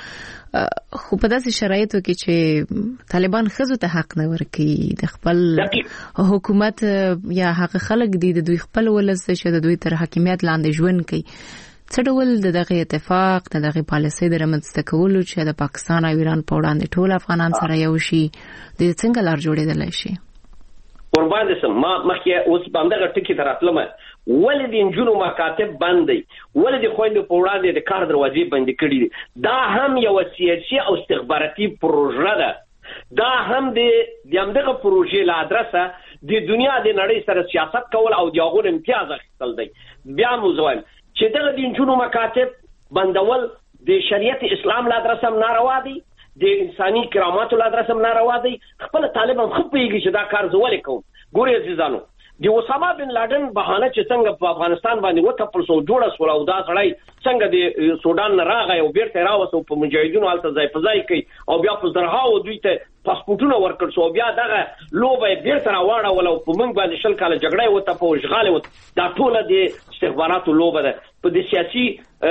خو په داسې شرایطو کې چې طالبان ښځو ته حق نه ورکوي د خپل حکومت یا هغه خلک دي د دوی خپل ولس چې د دوی تر حاکمیت لاندې ژوند کوي څه ډول د دغه اتفاق د دغه پالیسۍ د رامنځته کولو چې د پاکستان او ایران په وړاندې ټول افغانان سره یو شي د څنګه لار جوړېدلی شي قربان دې سم ما مخکې اوس باندې ټکی تر اتلم ولې د انجونو مکاتب باندې ولې د خويندو په وړاندې د کار دروازې بندې کړې دا هم یو سیاسي او استخباراتي پروژه ده دا هم د دغه پروژې له ادرسه د دنیا د نړۍ سره سیاست کول او د هغو امتیاز اخیستل دی بیا مو زوایم چې دغه د انجونو مکاتب بندول د شریعت اسلام له ادرسه هم ناروا دي د انساني کراماتو له ادرسه هم ناروا دي خپل طالبان خو پیږي چې دا کار زولې کوم ګوري عزیزانو د اسامه بن لادن بهانه چې څنګه په افغانستان باندې وټپل سو جوړه سو او دا سړی څنګه د سودان نه راغی او بیرته راوسو په مجاهدینو حالت ځای په ځای کوي او بیا په زرهاو دوی ته پاسپورتونه ورکړ سو بیا دغه لوبه بیرته راوړه ولو په موږ باندې شل کاله جګړه وته په اشغال وته دا ټول د استخباراتو لوبه ده په د سیاسي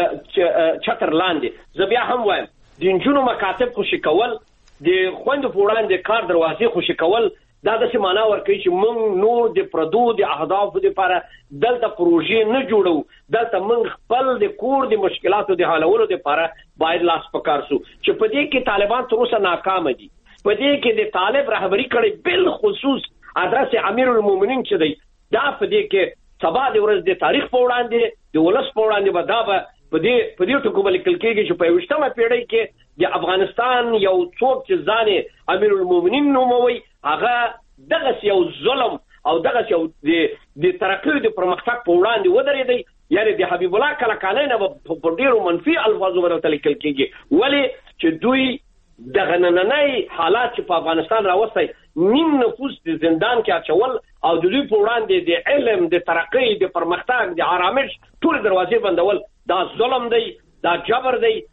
چتر لاندې زه بیا هم وایم د انجونو مکاتب خوشي کول د خويندو په وړاندې کار دروازې خوشي کول دا د سیمانه ورکوي چې موږ نو د پردو د اهداف لپاره دلته پروژې نه جوړو دلته موږ خپل د کور د مشکلاتو د حلولو لپاره باید لاس پکار سو چې په دې کې طالبان تر اوسه ناکام دي په دې کې د طالب رهبری کړي بل خصوص ادرس امیر المؤمنین چې دی دا په دې کې سبا د ورځ د تاریخ په وړاندې د ولس په وړاندې بدابه په دې په دې ټکو باندې کل کېږي چې په وشتمه پیړۍ کې د افغانستان یو څوک چې ځانې امیر المؤمنین نوموي هغه دغه یو ظلم او دغه یو د ترقی د پرمختګ په وړاندې ودرېدی یعنی د حبیب الله کلکانه نه په ډیرو منفي الفاظو باندې لیکل کېږي ولی چې دوی دغه نننۍ حالات چې په افغانستان راوستي نیم نفوس د زندان کې اچول او د دوی په وړاندې د علم د ترقی د پرمختګ د آرامش ټول دروازې بندول دا ظلم دی دا جبر دی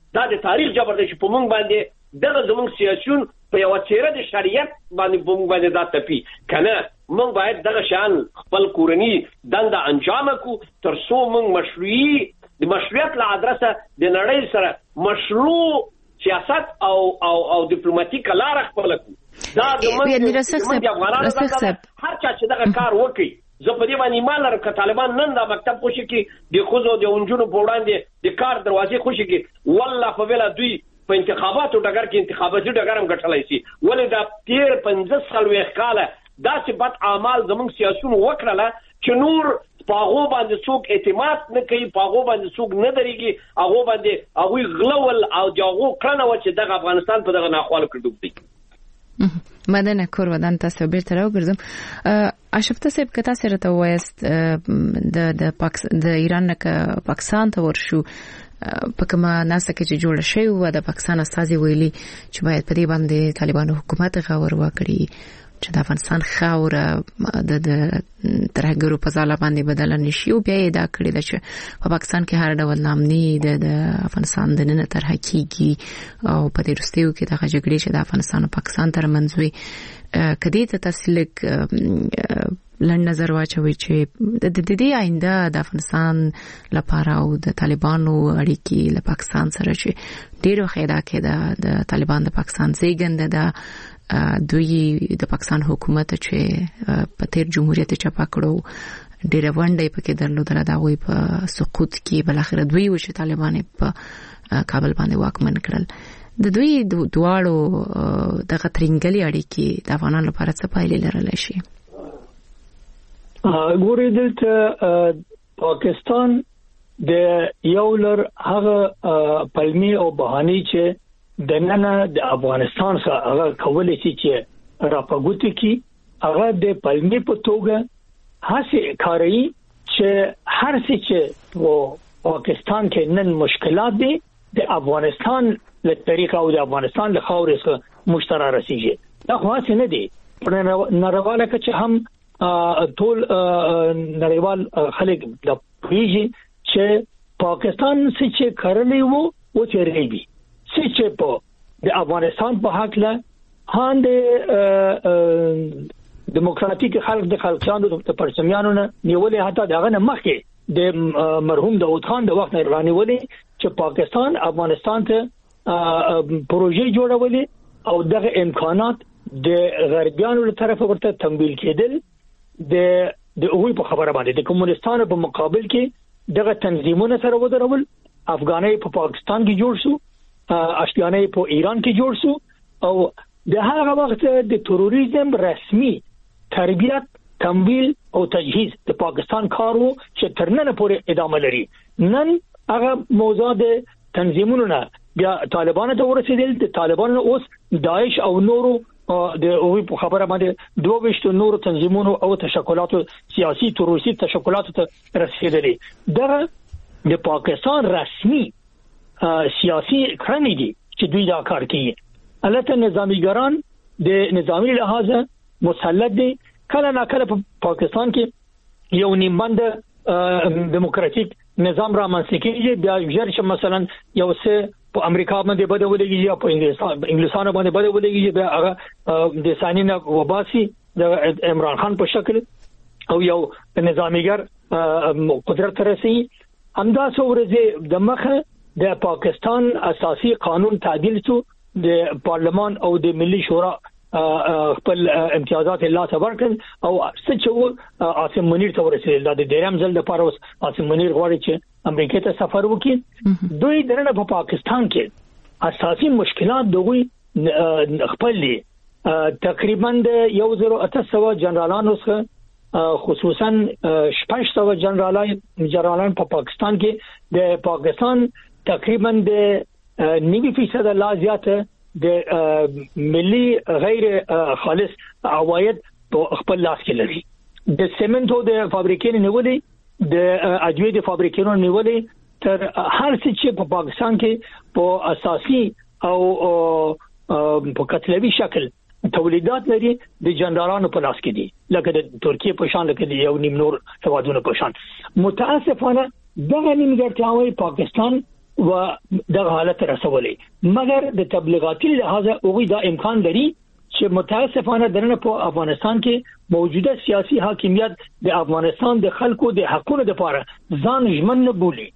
دا د تاریخ جبر دی چې په موږ باندې دغه زموږ سیاسيون په یو چیرې د شریعت باندې په موږ باندې دا تپی کنه موږ باید دغه شان خپل کورنی دنده انجام کو تر څو موږ مشروعي د مشروعیت له ادرسه د نړۍ سره مشروع سیاست او او او ډیپلوماټیک لار خپل کو دا د موږ هر چا چې دغه کار وکړي زه په دې باندې ایمان لرم چې طالبان نن دا مکتب خوشي کې د خوځو د اونجونو په وړاندې د کار دروازې خوشي کې والله په ویلا دوی په انتخاباتو ډګر کې انتخاباتي ډګر هم ګټلای شي ولې دا تیر پنځه څلوېښت کاله داسې بد اعمال زموږ سیاسيون وکړله چې نور پاغو باندې څوک اعتماد نه کوي پاغو باندې څوک نه درېږي هغه باندې هغه غلول او دغه کړنه و چې دغه افغانستان په دغه ناخوالو کې ډوب دی مدنه کور ودان تاسو بیرته راوګرځم اشفته صاحب کته سره ته وایست د د پاکستان د ایران نه پاکستان ته ورشو په کومه ناسه کې چې جوړ شوی و د پاکستان استازي ویلي چې باید په دې باندې طالبانو حکومت غور وکړي چې د افغانستان خاوره د ترهګرو په ځاله باندې بدل نشي او بیا دا کړی چې په پاکستان کې هر ډول نامني د افغانستان د نن ترهه کیږي او په دې رستیو کې د جګړې چې د افغانستان او پاکستان ترمنځ وي کدی ته تسلیک لن نظر واچوي چې د دې آینده د افغانستان لپاره او د طالبانو اړیکې له پاکستان سره چې ډیرو خیدا کې د طالبان د پاکستان زیږنده د دوی د پاکستان حکومت چې په تیر جمهوریت چپا کړو ډیره ونډه پکې درلوده دا وی په سقوط کې بل اخر دوی و چې طالبان په کابل باندې واکمن کړل د دوی دواړو د غترنګلي اړیکې د افغانانو لپاره څه پایلې لرلی شي ګورې دلته پاکستان د یو لر هغه پلمي او بهاني چې د نن د افغانستان سره هغه کولای شي چې راپګوت کی هغه د پلمي په توګه هڅه کوي چې هر څه چې و پاکستان کې نن مشکلات دي د افغانستان له طریقه او د افغانستان له خاورې سره مشترک رسیږي دا خو څه نه دي په نړیواله کې چې هم ټول نړیوال خلک د پیږي چې پاکستان چې کړلی وو او چې ریبي چې په د افغانستان په حق له هاند دیموکراتیک خلک د خلکانو د پرچمیانو نه نیولې حتی دغه نه مخکې د مرحوم داود خان د وخت نه رانیولې چې پاکستان افغانستان ته پروژې جوړولې او دغه امکانات د غربیانو له طرفه ورته تمویل کېدل د د اوی په خبره باندې د کمونستانو په مقابل کې دغه تنظیمونه سره ودرول افغاني په پاکستان کې جوړ شو اشتیانه په ایران کې جوړ شو او د هغه وخت د تروریزم رسمي تربیت تمویل او تجهیز د پاکستان کارو چې ترنن پورې ادامه لري نن هغه موضوع د تنظیمونو نه بیا طالبانو ته ورسېدل د طالبانو اوس داعش او نورو د اوی په خبره باندې دوه وشت نورو تنظیمونو او تشکلاتو سیاسي تروریستي تشکلاتو ته رسېدلي دغه د پاکستان رسمي سیاسي کړنې دي چې دوی دا کار کوي البته نظامیګران د نظامی لحاظه مسلط دي کله نه کله په پاکستان کې یو نیمبند دیموکراتیک نظام را منځ کېږي بیا ژر چې مثلا یو څه په امریکا باندې بدولېږي یا په انګلستان انګلستان باندې بدولېږي بیا هغه د ثانینه وباسي د عمران خان په شکل او یو نظامیګر قدرت رسي همدا څو ورځې د مخه د پاکستان اساسي قانون تعدیل شو د پارلمان او د ملي شورا خپل امتیازات الله تبارک او څه عاصم منیر ته ورسېدل د ډیرم ځل د پاره عاصم منیر غواړي چې امریکا ته سفر وکړي دوی درنه په پاکستان کې اساسي مشکلات دوی خپل دي تقریبا د یو زرو اته سوه جنرالانو څخه خصوصا شپږ سوه جنرالان جنرالان په پاکستان کې د پاکستان تقریبا د نوي فیصد لا زیاته د ملي غیر خالص عواید په خپل لاس کې لري د سیمنټو د فابریکې نیولې د اجوی د فابریکې نیولې تر هر څه چې په پاکستان کې په اساسي او په کتلوي شکل تولیدات لري د جنرالانو په لاس کې دي لکه د ترکیه په شان لکه د یو نیم نور هوادونو په شان متاسفانه دغه نیمګړتیاوي پاکستان و دغه حالت رسولې، مګر د تبلیغاتي لحاظه هغه دا امکان لري چې متاسفانه درنه په افغانستان کې موجوده سیاسي حاکمیت د افغانستان د خلکو د حقوقو لپاره ځان ژمن نه بولي.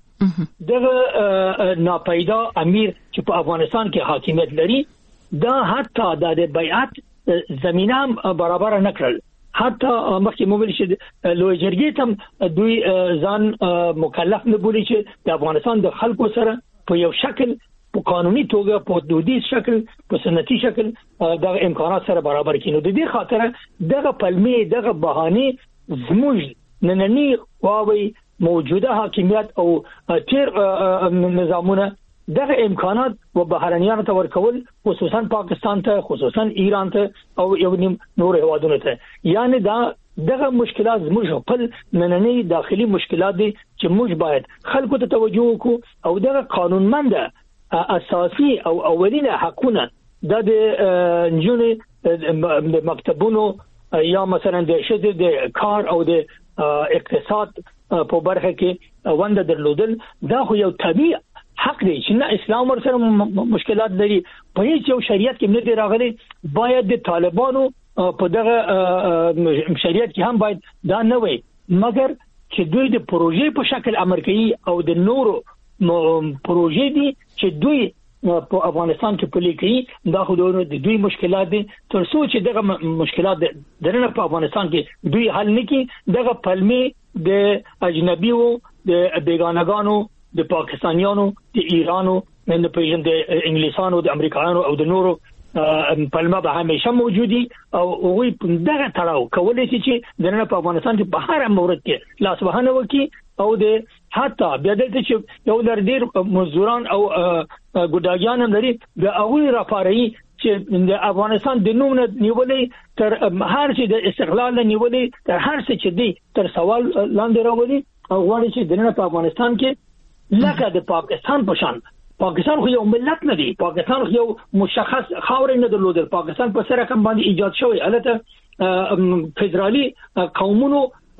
دغه ناپیدا امیر چې په افغانستان کې حاکمیت لري دا حتی د بیعت زمينه برابر نه کړل، حتی مخکې مو ویل چې لوی جرګې ته دوی ځان مکلف نه بولي چې د افغانستان د خلکو سره په یو شکل په قانوني توګه په دودیز شکل په سنتي شکل د امکانات سره برابر کینو. د دې خاطر دغه پلمې دغه بهانه زموږ نننی واوي موجوده حاکمیت او تیر نظامونه دغه امکانات و بهرنیانو ته ورکول، خصوصا پاکستان ته، خصوصا ایران ته او یو نیم نور هیوادونو ته. یعنی دا دغه مشکلات زموږ خپل نننی داخلي مشکلات دي چې موږ باید خلکو ته توجه وکړو او دغه قانونمند اساسي او اولینه حقونه د نجونې د مکتبونو یا مثلا د شته د کار او د اقتصاد په برخه کې ونده درلودل دا خو یو طبيعي حق دی چې نه اسلام ورسره مشکلات لري، په هیڅ یو شریعت کې نه دی راغلي. باید د طالبانو په دغه شریعت کې هم باید دا نه وي، مګر چې دوی د پروژې په شکل امر کوي او د نورو پروژې دي چې دوی په افغانستان کې پلي کوي، دا خو د دوی مشکلات دي. تر څو چې دغه مشکلات درنه په افغانستان کې دوی حل نه کړي، دغه پلمې د اجنبیو د بیگانگانو د پاکستانیانو د ایرانو د پیژند د انګلیسانو د امریکایانو او د نورو پلمه به همیشه موجودي او هغوی دغه تړاو کولای شي چې درنه په افغانستان کې په هر مورد کې لاس وهنه وکړي او د حتی بیا دلته چې یو در ډیر مزدوران او ګډاګیان لري د هغوی راپاري چې د افغانستان د نوم نیولې تر هر څه د استقلال نیولې تر هر څه چې دی تر سوال لاندې راولي او غواړي چې درنه په افغانستان کې لکه د پاکستان په شان، پاکستان خو یو ملت نه دی، پاکستان خو یو مشخص خاورې نه درلودل، پاکستان په سره کوم باندې ایجاد شوی البته فدرالي قومونو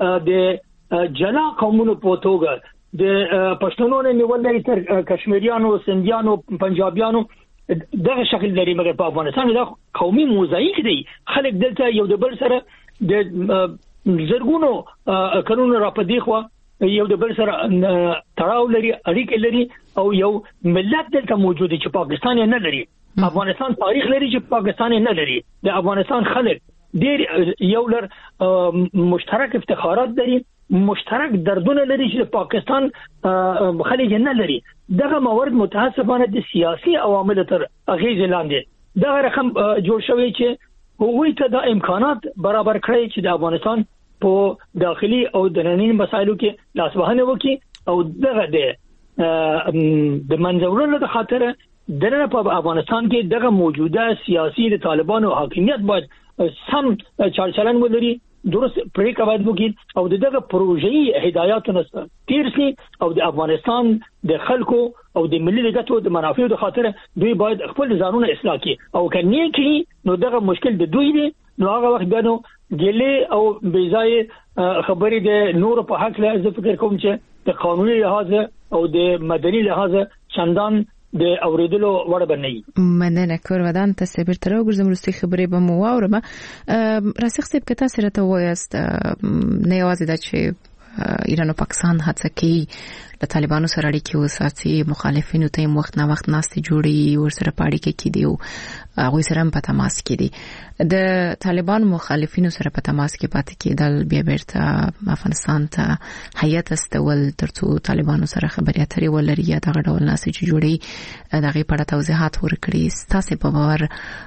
د جلا قومونو په توګه د پښتونونو نیولې تر کشمیریانو، سندیانو، پنجابیانو دغه شکل لري، مګر په افغانستان دا قومي موزاییک دی. خلک دلته یو د بل سره د زرګونو قانون را پدې خو یو د بل سره تړاو لري، اړیکې لري او یو ملت دلته موجود دی چې پاکستان نه لري. افغانستان تاریخ لري چې پاکستان نه لري. د افغانستان خلک ډیر یو لر مشترک افتخارات لري، مشترک دردونه لري چې پاکستان خلک نه لري. دغه موارد متاسفانه د سیاسي عوامل تر اغیز لاندې دغه رقم جوړ شوی چې هغوی ته د امکانات برابر کړی چې د افغانستان په داخلي او دنني مسایلو کې لاس وهنه وکړي او دغه د د منځورونو د خاطر دغه په افغانستان کې دغه موجوده سیاسي د طالبانو حاکمیت باید سم چارچلن ولري، درست پریکړه باید وکړي او دغه پروژې هدایاتونه تیر شي او د افغانستان د خلکو او د ملي ګټو د منافعو د خاطر دوی باید خپل ځانونه اصلاح کړي او کني کې نو دغه مشکل د دوی دی. نو هغه وخت بنو ګلې او بیځای خبرې د نور په حق له زه فکر کوم چې د قانوني لحاظ او د مدني لحاظ چندان د اوریدلو وړ بنئ. مننه کور ودان ته سبر تر وګرځم رستي خبرې به مو واورم. راسخ سیب کته سره ته وایست نه یوازې د چې ایران او پاکستان هڅه کوي د طالبانو سره اړیکې وساتي، مخالفینو ته وخت نه وخت ناستې جوړي ورسره پاړي کې کیدي او هغه سره په تماس کې دي. د طالبان مخالفینو سره په تماس کې پاتې کېدل بیا بیرته افغانستان ته هیئت استول ترڅو طالبانو سره خبرې اترې ولري یا دغه ډول ناستې چې جوړي دغه په اړه توضیحات ورکړي. ستاسو په باور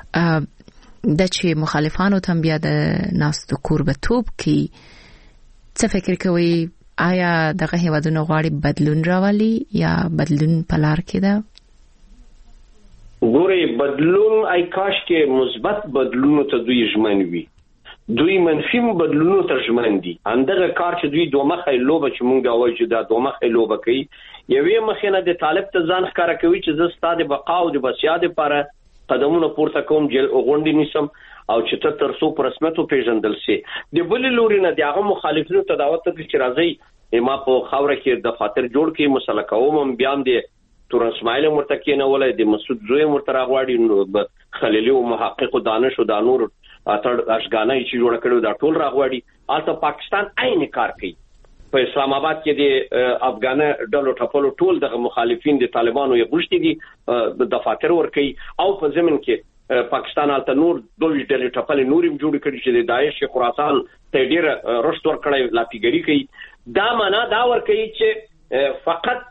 د چې مخالفانو تم بیا د ناستو قربتوب کې څه فکر کوي؟ آیا دغه هیوادونو غواړي بدلون راولي یا بدلون په لار کې ده؟ ګوري بدلون ای کاش کې مثبت بدلون ته دوی ژمن وي، دوی منفي بدلونو ته ژمن دي. همدغه کار چې دوی دوه مخې لوبه چې مونږ دا وایو دا دوه مخې لوبه کوي، یوې مخې نه د طالب ته ځان ښکاره کوي چې زه ستاسو بقا او د بسیا لپاره قدمونه پورته کوم، جل غونډې نیسم او چې ته تر څو په رسمیت پیژندل شي. د بل لوري نه دغه مخالفینو ته دعوت کوي چې راځي ما په خاوره کې د فاتر جوړ کې مسله کوم، بیا هم د تورن اسماعیل مرته کېنولای د مسعود زوی مرته راغواړي نو خلیلی او محقق دانش او د نور اتړ اشغانای چې جوړ کړو دا ټول راغواړي البته پاکستان عین کار کوي په اسلام آباد کې د افغان ډلو ټپلو ټول د مخالفین د طالبانو یې غوښتي دي د دفاتر ور کوي او په ضمن کې پاکستان البته نور دوه ډلې ټپلې نورم جوړ کړي چې د داعش خراسان ته ډیر رشد ور کړی لا پیګری کوي دا معنا دا ور کوي چې فقط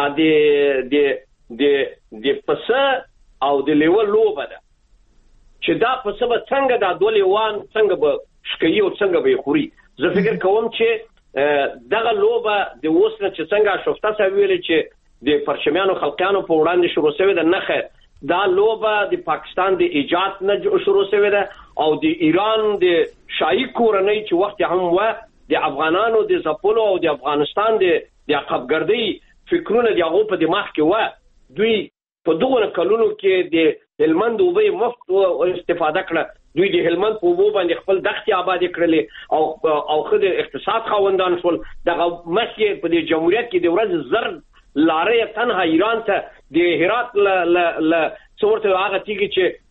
د د د د پس او د لیول لوبه ده چې دا پس به څنګه دا دولې وان څنګه به شکایي او څنګه به خوري زه فکر کوم چې دغه لوبه د وسنه چې څنګه شفته سویل چې د پرچمیانو خلقیانو په وړاندې شروع شوې ده نه دا لوبه د پاکستان د ایجاد نه شروع شوې ده او د ایران د شاهي کورنۍ چې وخت هم و د افغانانو د زپلو او د افغانستان د د عقبګردۍ فکرونه د هغه په دماغ کې و دوی په دغه کلونو کې د هلمند وبې مفت استفاده کړه دوی د هلمند په وبو باندې خپل دښتې آباد کړلې او او خدای اقتصاد خوندان شول دغه مخکې په د جمهوریت کې د ورځ زر لارې تنها ایران ته د هرات ل ل څورته هغه تیږي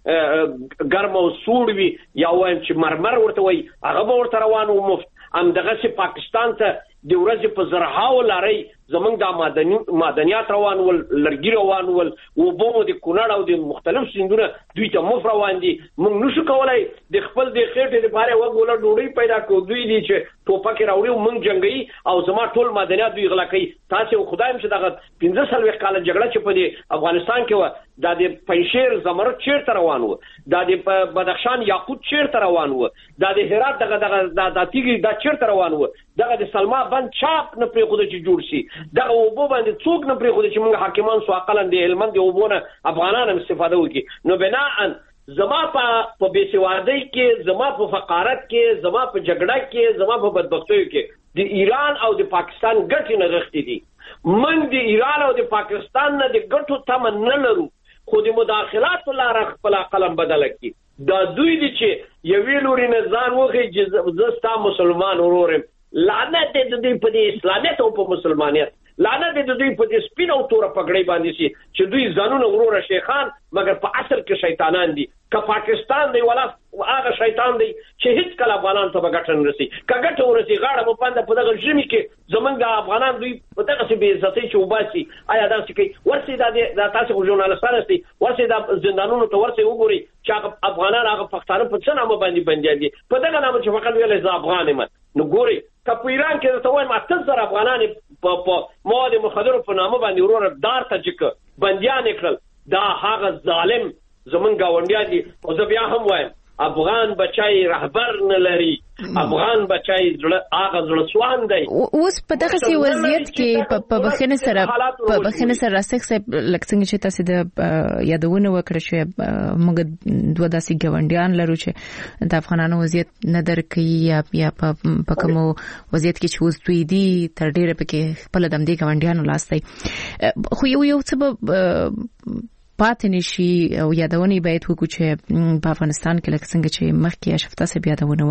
چې ګرم او سوړ وي یا وایم چې مرمر ورته وي هغه به ورته روان و مفت ام دغه چې پاکستان ته د ورځې په زرهاو لارې زمونږ د مادني مادنیات روان ول لرګي روان ول او بومو د کونړ او د مختلف سیندونه دوی ته مف روان دي موږ نشو کولای د خپل د خېټې لپاره وګوله ډوډۍ پیدا کو دوی دي چې ټوپک راوړي موږ جنگي او زما ټول مادنیات دوی غلا کوي تاسو خدایم چې دغه پنځه سال کال جګړه چې په د افغانستان کې و د د پنځیر زمرد چیرته روان و د د بدخشان یاقوت چیرته روان و د د هرات دغه دغه د تیګي د چیرته روان و دغه د سلما بند چاپ نه پرې خو د چې جوړ شي دغه وبو باندې څوک نه پرې خو د چې موږ حاکمان سو عقلن دی هلمند دی وبونه افغانان هم استفاده وکړي نو بناء زما په بیسوادۍ کې زما په فقارت کې زما په جګړه کې زما په بدبختیو کې د ایران او د پاکستان ګټې نغښتې دي من د ایران او د پاکستان نه د ګټو تمه نه لرو خو د مداخلات لاره خپل قلم بدل کړي دا دوی دي چې یوې لوري نه ځان وخی چې زه ستا مسلمان ورورم لعنت دې دوی په دې اسلامیت او په مسلمانیت لعنت دې دوی په دې سپین او تور پګړې باندې شي چې دوی ځانونه وروره شیخان مګر په اصل کې شیطانان دي که پاکستان دی ولا هغه شیطان دی چې هیڅ کله افغانان ته بغټن رسي کګټ ورسي غاړه په پاند په دغه ژمي کې زمونږ د افغانان دوی په دغه څه به عزت چې وباسي آیا دا څه کوي ورسي دا تاسو ژورنالستان استي ورسي دا زندانونو ته ورسي وګوري چې افغانان هغه پښتانه په څه نامه باندې بندي دي په دغه نامه چې فقط ویل زه افغان یم نو ګوري که په ایران کې ته وایم اته زره افغانان په مواد مخدر په نامه باندې ورور دار ته چې بنديان کړل دا هغه ظالم زمون گاونډیا دي او زه بیا هم وایم افغان بچای رهبر نه لري افغان بچای زړه هغه زړه سوان دی اوس په دغه سی وضعیت کې په بخنه سره په بخنه سره راستک سه لکڅنګ چې تاسو د یادونه وکړه چې موږ دوه داسې ګاونډیان لرو چې د افغانانو وضعیت نه درکې یا یا په کوم وضعیت کې چې اوس دوی دي تر ډیره پکې خپل د دې ګاونډیانو لاسته خو یو یو څه پاتې نشي او یادونه باید وکړو چې په افغانستان کې لکه څنګه چې مخکې اشرف صاحب یادونه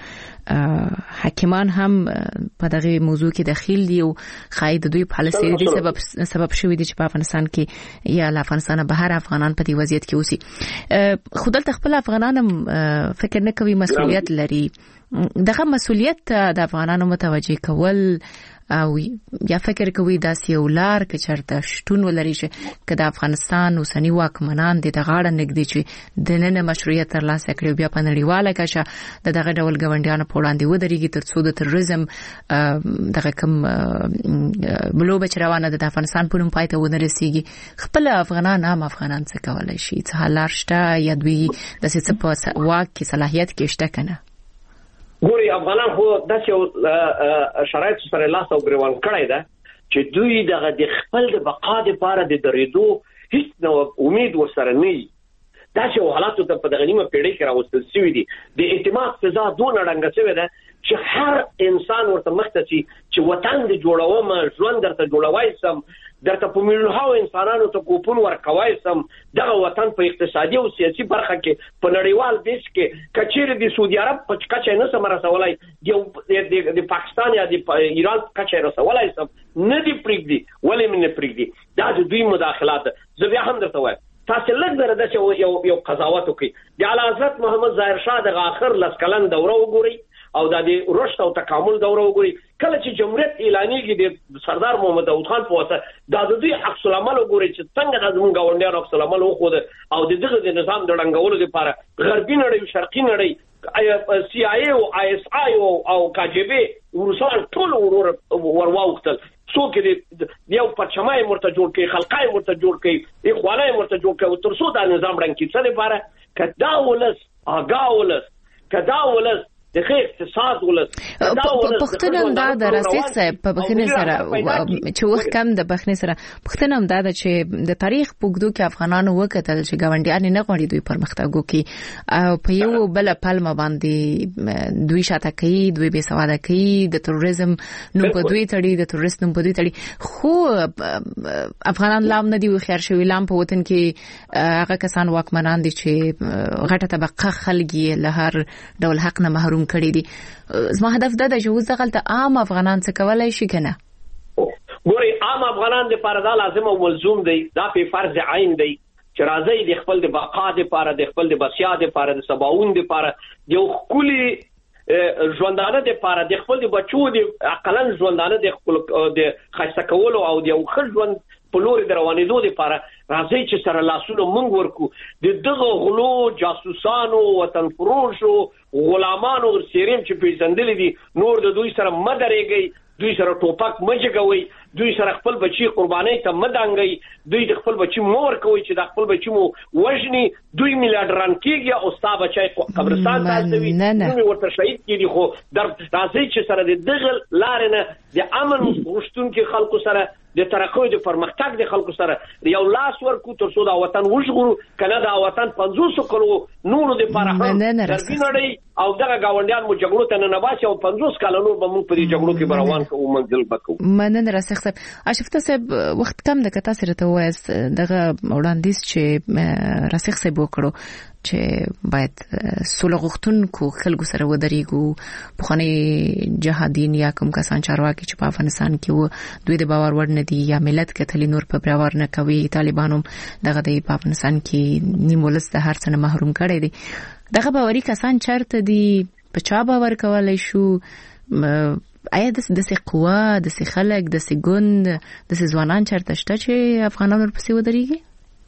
وکړه حاکمان هم په دغه موضوع کې دخیل دي او خاید دوی په پالیسي دي سبب سبب شوی دي چې په افغانستان کې یا له افغانستان بهر افغانان په دې وضعیت کې اوسي خو دلته خپل افغانان هم فکر نه کوي مسؤلیت لري دغه مسؤلیت د افغانانو متوجه کول او یا فکر کوي داسې یو لار کې چرته شتون ولري چې که د افغانستان اوسنی واکمنان د غاړه نږدې چې د نن مشروعیت ترلاسه کړي بیا په نړیواله کچه د دغه ډول ګاونډیانو په وړاندې ودرېږي ترڅو د تروریزم دغه کوم بلوبه چې روانه ده د افغانستان په نوم پای ته ونه رسیږي خپل افغانان هم افغانان څه کولای شي څه حل لار شته یا دوی داسې څه په واک کې صلاحیت کې شته کنه ګوري افغانان خو داسې شرایط سره لاس او ګریوان کړی ده چې دوی دغه د خپل د بقا لپاره د درېدو هیڅ نو امید ورسره نه وي داسې حالاتو ته په دغه نیمه پیړۍ کې راوستل شوي دي د اعتماد فضا دونه ړنګه شوې ده چې هر انسان ورته مخته شي چې وطن دې جوړوم ژوند درته جوړوای سم درته په میلیونونو انسانانو ته کوپون ورکوي سم دغه وطن په اقتصادي او سیاسي برخه کې په نړیوال دیش کې کچېره د سعودي عرب په کچې نه سم رسولای دی د پاکستان یا د ایران کچې رسولای سم نه دی پریږدي ولې من نه پریږدي دا د دوی مداخلات زه بیا هم درته وایم تاسو لږ زره د یو یو قضاوت وکړي د اعلی حضرت محمد ظاهر شاه د اخر لس کلن دوره وګوري او د رشد او تکامل دوره وګوري کله چې جمهوریت اعلانېږي د سردار محمد داود خان په واسطه د دوی عکس العمل وګوري چې څنګه د زموږ گاونډیانو عکس العمل وخوده او د دغه د نظام د ړنګولو لپاره غربي نړۍ شرقي نړۍ سی آی ای او آی اس آی او کا جی بی ورسره ټول ور ورواوختل څوک دې یو پرچمای مرته جوړ کړي خلقای مرته جوړ کړي اخوانای مرته جوړ کړي تر څو دا نظام رنګ کې څه لپاره کدا ولس اگا ولس کدا ولس د خیر اقتصاد ولس پښتون هم دا د راسخ صاحب په بخنه سره چې وخت کم د بخنه سره پښتون هم دا چې د تاریخ پوګدو کې افغانانو وکتل چې گاونډیان نه غوړي دوی پرمختګ وکړي او په یو بل پلمه باندې دوی شاته کوي دوی به سواده کوي د تروریزم نو په دوی تړي د تروریست نو په دوی تړي خو افغانان لام نه دی خیر شوی لام په وطن کې هغه کسان واکمنان دي چې غټه طبقه خلګي له هر ډول حق نه محروم کړی دي زما هدف دا د جوز دغلت عام افغانان څه کولای شي کنه ګوري عام افغانان د پاره دا لازم او ملزوم دی دا په فرض عین دی چې راځي د خپل د بقا د پاره د خپل د بسیا د پاره د سباوون د پاره یو خولي ژوندانه د پاره د خپل د بچو د عقلن ژوندانه د خپل د خاصه کولو او د یو خل ژوند په لوري روانېدو لپاره راځي چې سره لاسونو مونږ ورکو د دغه غلو جاسوسانو وطن فروشو غلامانو سیریم چې پیژندل دي نور د دوی سره مدرېږي دوی سره ټوپک مجګوي دوی سره خپل بچي قرباني ته مدانګي دوی د خپل بچي مور کوي چې د خپل بچي مو وژني دوی میلیارډران کېږي او ستا بچي قبرستان ته ځي نو ورته شهید کیږي خو در راځي چې سره د دغه لارې نه د امن غوښتونکو خلکو سره د ترقۍ د پرمختګ د خلکو سره یو لاس ورکو تر څو دا وطن وژغورو کنه دا وطن پنځوس کلو نور د پاره هم درګنړی او دغه گاونډیان مو جګړو ته نه باسي او پنځوس کال نور به موږ په دې جګړو کې روان کوو منزل بکو منن راسخ صاحب اشفته صاحب وخت کم د کتا سره ته وایس دغه وړاندیز چې راسخ صاحب وکړو چې باید سوله غوښتونکو خلکو سره ودرېږو بخونی جهادین یا کوم کسان چارواکي چې په افغانستان کې وو دوی د باور وړ نه دي یا ملت کتلی نور په باور نه کوي طالبانو دغه د افغانستان کې نیمولس د هر څه محروم کړي دي دغه باوري کسان چرته دي په چا باور کولای شو آیا د دسې قوا د سې خلک د سې ګوند د سې ځوانان چرته شته چې افغانانو ورپسې ودرېږي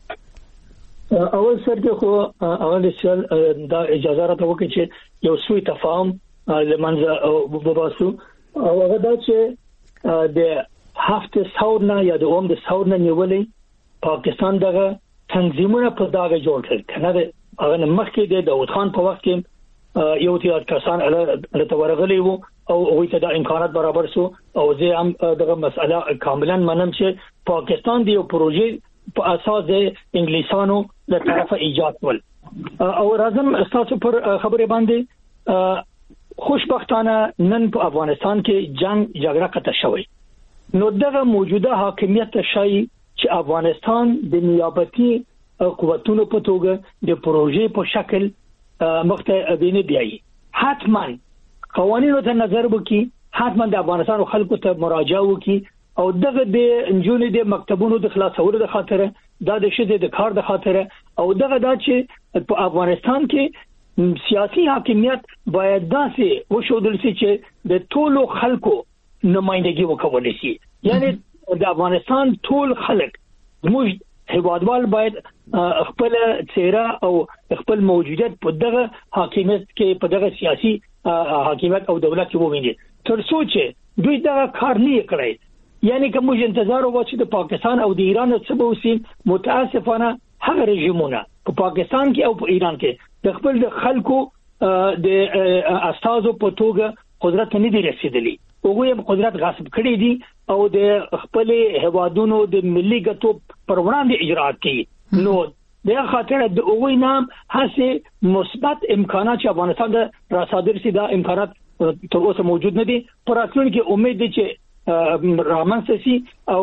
اول سر کې خو اول سر دا اجازه راته وکړي چې یو سوء تفاهم لمنځه وباسو او هغه دا چې د هفته ثورنا یا د اوم د ثورنا نیولې پاکستان دغه تنظیمونه په داګه جوړ کړل کنه هغه مخکې د داود خان په وخت کې یو تیار کسان له تورغلي وو او وې ته د امکانات برابر سو او زه هم دغه مسله کاملا منم چې پاکستان دی یو پروژې په اساس د انګلیسانو له طرفه ایجاد ول او راځم تاسو پر خبره باندې خوشبختانه نن په افغانستان کې جنگ جګړه قطع شوی نو دغه موجوده حاکمیت شای چې افغانستان د نیابتي قوتونو په توګه د پروژې په شکل مخته دینه بیایي حتما قوانینو ته نظر وکړي حتما د افغانستان خلکو ته مراجعه وکړي او دغه د انجونې د مکتبونو د خلاصولو د خاطر دا د شته د کار د خاطر او دغه دا چې په افغانستان کې سیاسي حاکمیت باید داسې وشودل شي چې د ټولو خلکو نمائندګي وکول شي یعنی د افغانستان ټول خلک موږ هیوادوال باید خپل چهره او خپل موجودیت په دغه حاکمیت کې په دغه سیاسي حاکمیت او دولت کې وویني تر څو چې دوی دا کار نه کړی یعنی کوم انتظار وو چې د پاکستان او د ایران څخه وسی متاسفانه هغه رژیمونه په پاکستان کې او په ایران کې د خپل د خلکو د اساسو په توګه قدرت نه دی رسیدلی هغه قدرت غصب کړی دي او د خپل هوادونو د ملي ګټو پر وړاندې اجرات کوي نو د خاطر د اووی نام هڅه مثبت امکانات چې افغانستان د راسادر سي دا امکانات تر اوسه موجود نه دي پر اصل کې امید دي چې رامنځته شي او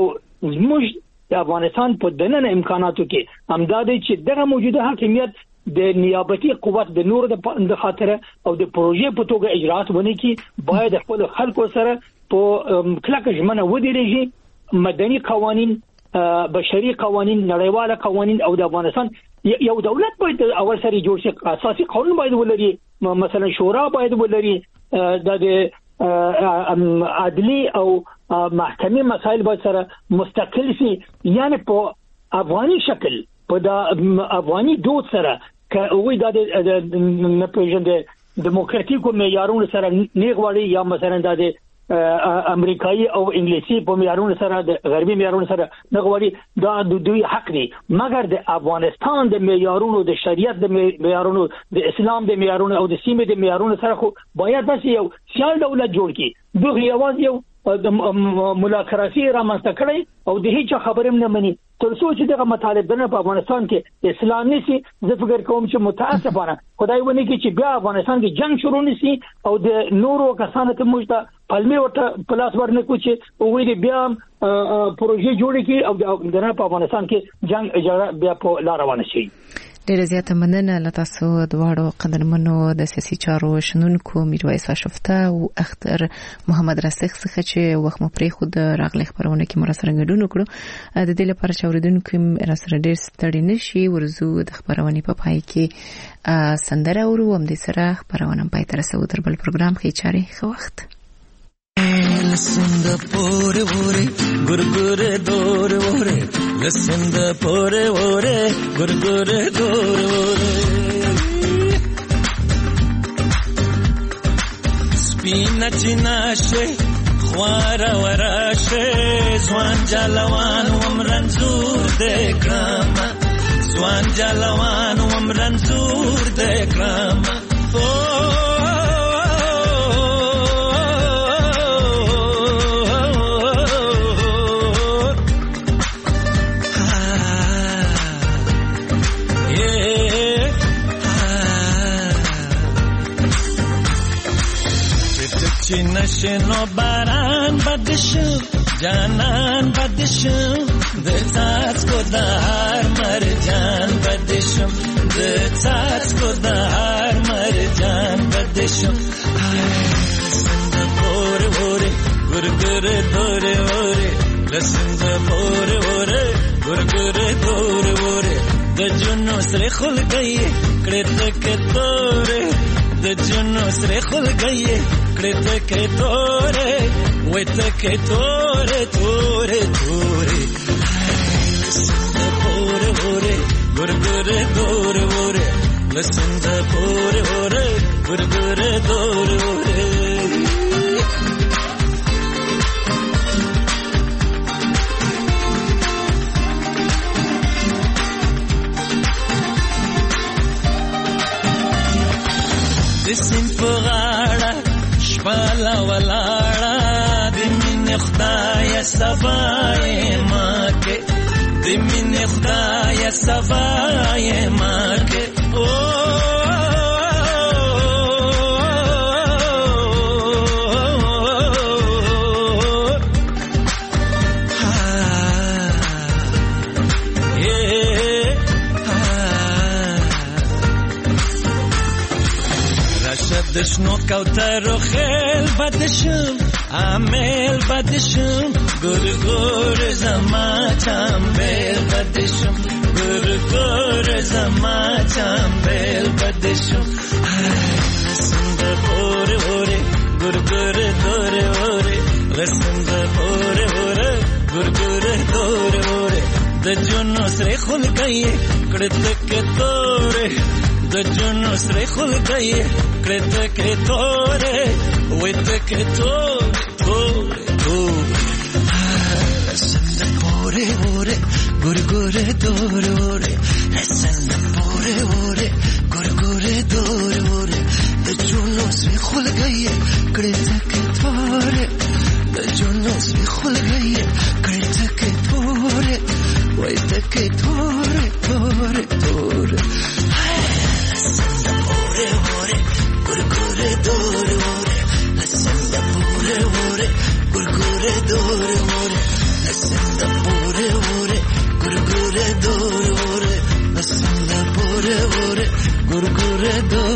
زموږ د افغانستان په دننه امکاناتو کې همدادي چې دغه موجوده حاکمیت د نیابتي قوت د نور د خاطر او د پروژې په توګه اجرات ونی کی باید خپل خلکو سره په کلکه ژمنه ودرېږي. مدني قوانين، بشري قوانين، نړیواله قوانين او د افغانستان یو دولت باید اول سره جوړ شي. اساسي قانون باید ولري، مثلا شورا باید ولري، د عدلي او محکمې مسایل باید سره مستقل شي. یعنی په افغاني شکل په د افغاني دود سره کوي د نه پیژندل دیموکراتیکو معیارونو سره نیغوالي یا مثلا د امریکایي او انګلیسي په معیارونو سره د غربي معیارونو سره نغوړي دا د دوی حق دی، مګر د افغانستان د معیارونو، د شریعت د معیارونو، د اسلام د معیارونو او د سیمې د معیارونو سره خو باید بس یو سیال دولت جوړ کی. دوی یوازې یو د ملاکراسي رامنځته کړي او د هیڅ خبرې نه مني. تر څو چې دغه مطالبه په افغانستان کې اسلام نشي، زه فکر کوم چې متاسفانه خدای ونی کې چې بیا افغانستان کې جنگ شروع نشي او د نورو کسانو ته موږ ته پلمې ورته پلاس ورنه کوچي او وی بیا پروژې جوړې کی او د نه په افغانستان کې جنگ اجازه بیا په لار روان شي. ډیره زیاته مننه له تاسو دواړو قدرمنو د سیاسي چارو شنونکو میرویس اشرفته او اختر محمد راسخ څخه چې وخت مو پرې خو د راغلي خبرونه کې مرسته ګډون وکړو. د دې لپاره چې اوریدونکو را سره ډیر ستړي نشي ورزو د خبرونه په پای کې سندره ورو هم د سره خبرونه پای تر رسو تر بل پروګرام کې چاري خو وخت Listen the pore pore gurgure dore ore listen the pore ore gurgure dore ore spinach nashe khwara warashe zwan jalawan umranzur de krama zwan jalawan umranzur de krama oh نشنو باران بدشو جانان بدشو دلتات کو دهار مر جان بدشو دلتات کو دهار مر جان بدشو سند پور پور گر گر دور ور لسند پور ور گر گر دور ور د جنو سره خل گئی کړه تک تور د جنو سره خل گئی کړه کې تورې وې ته کې تورې تورې تورې لسند پورې پورې ګور ګور دور وره لسند پورې پورې ګور ګور دور وره دسم پغاړه شپالا ولاړه د مين خدای سبای ماکه د مين خدای سبای ماکه او دشنو کوتر خیل بدشم عامل بدشم گر گر زما چامبل بدشم گر گر زما چامبل بدشم لسند پوره پوره گر گر دوره وره لسند پوره پوره گر گر دوره وره د جنو سره خل گئی کړه کې توره د جنو سره خل گئی کړه کې توره وې ته کې توره توره توره لسند پوره پوره ګور ګور دوره وره لسند پوره پوره ګور ګور دوره وره د جنو سره خل گئی کړه کې توره د جنو سره خل گئی کړه کې توره وې ته کې توره توره توره لسند پوره پوره ګور ګور دوره وره لسند پوره پوره ګور ګور دوره وره د नसंद पूरे पूरे गुरगुरे दूर पूरे नसंद पूरे पूरे गुरगुरे दूर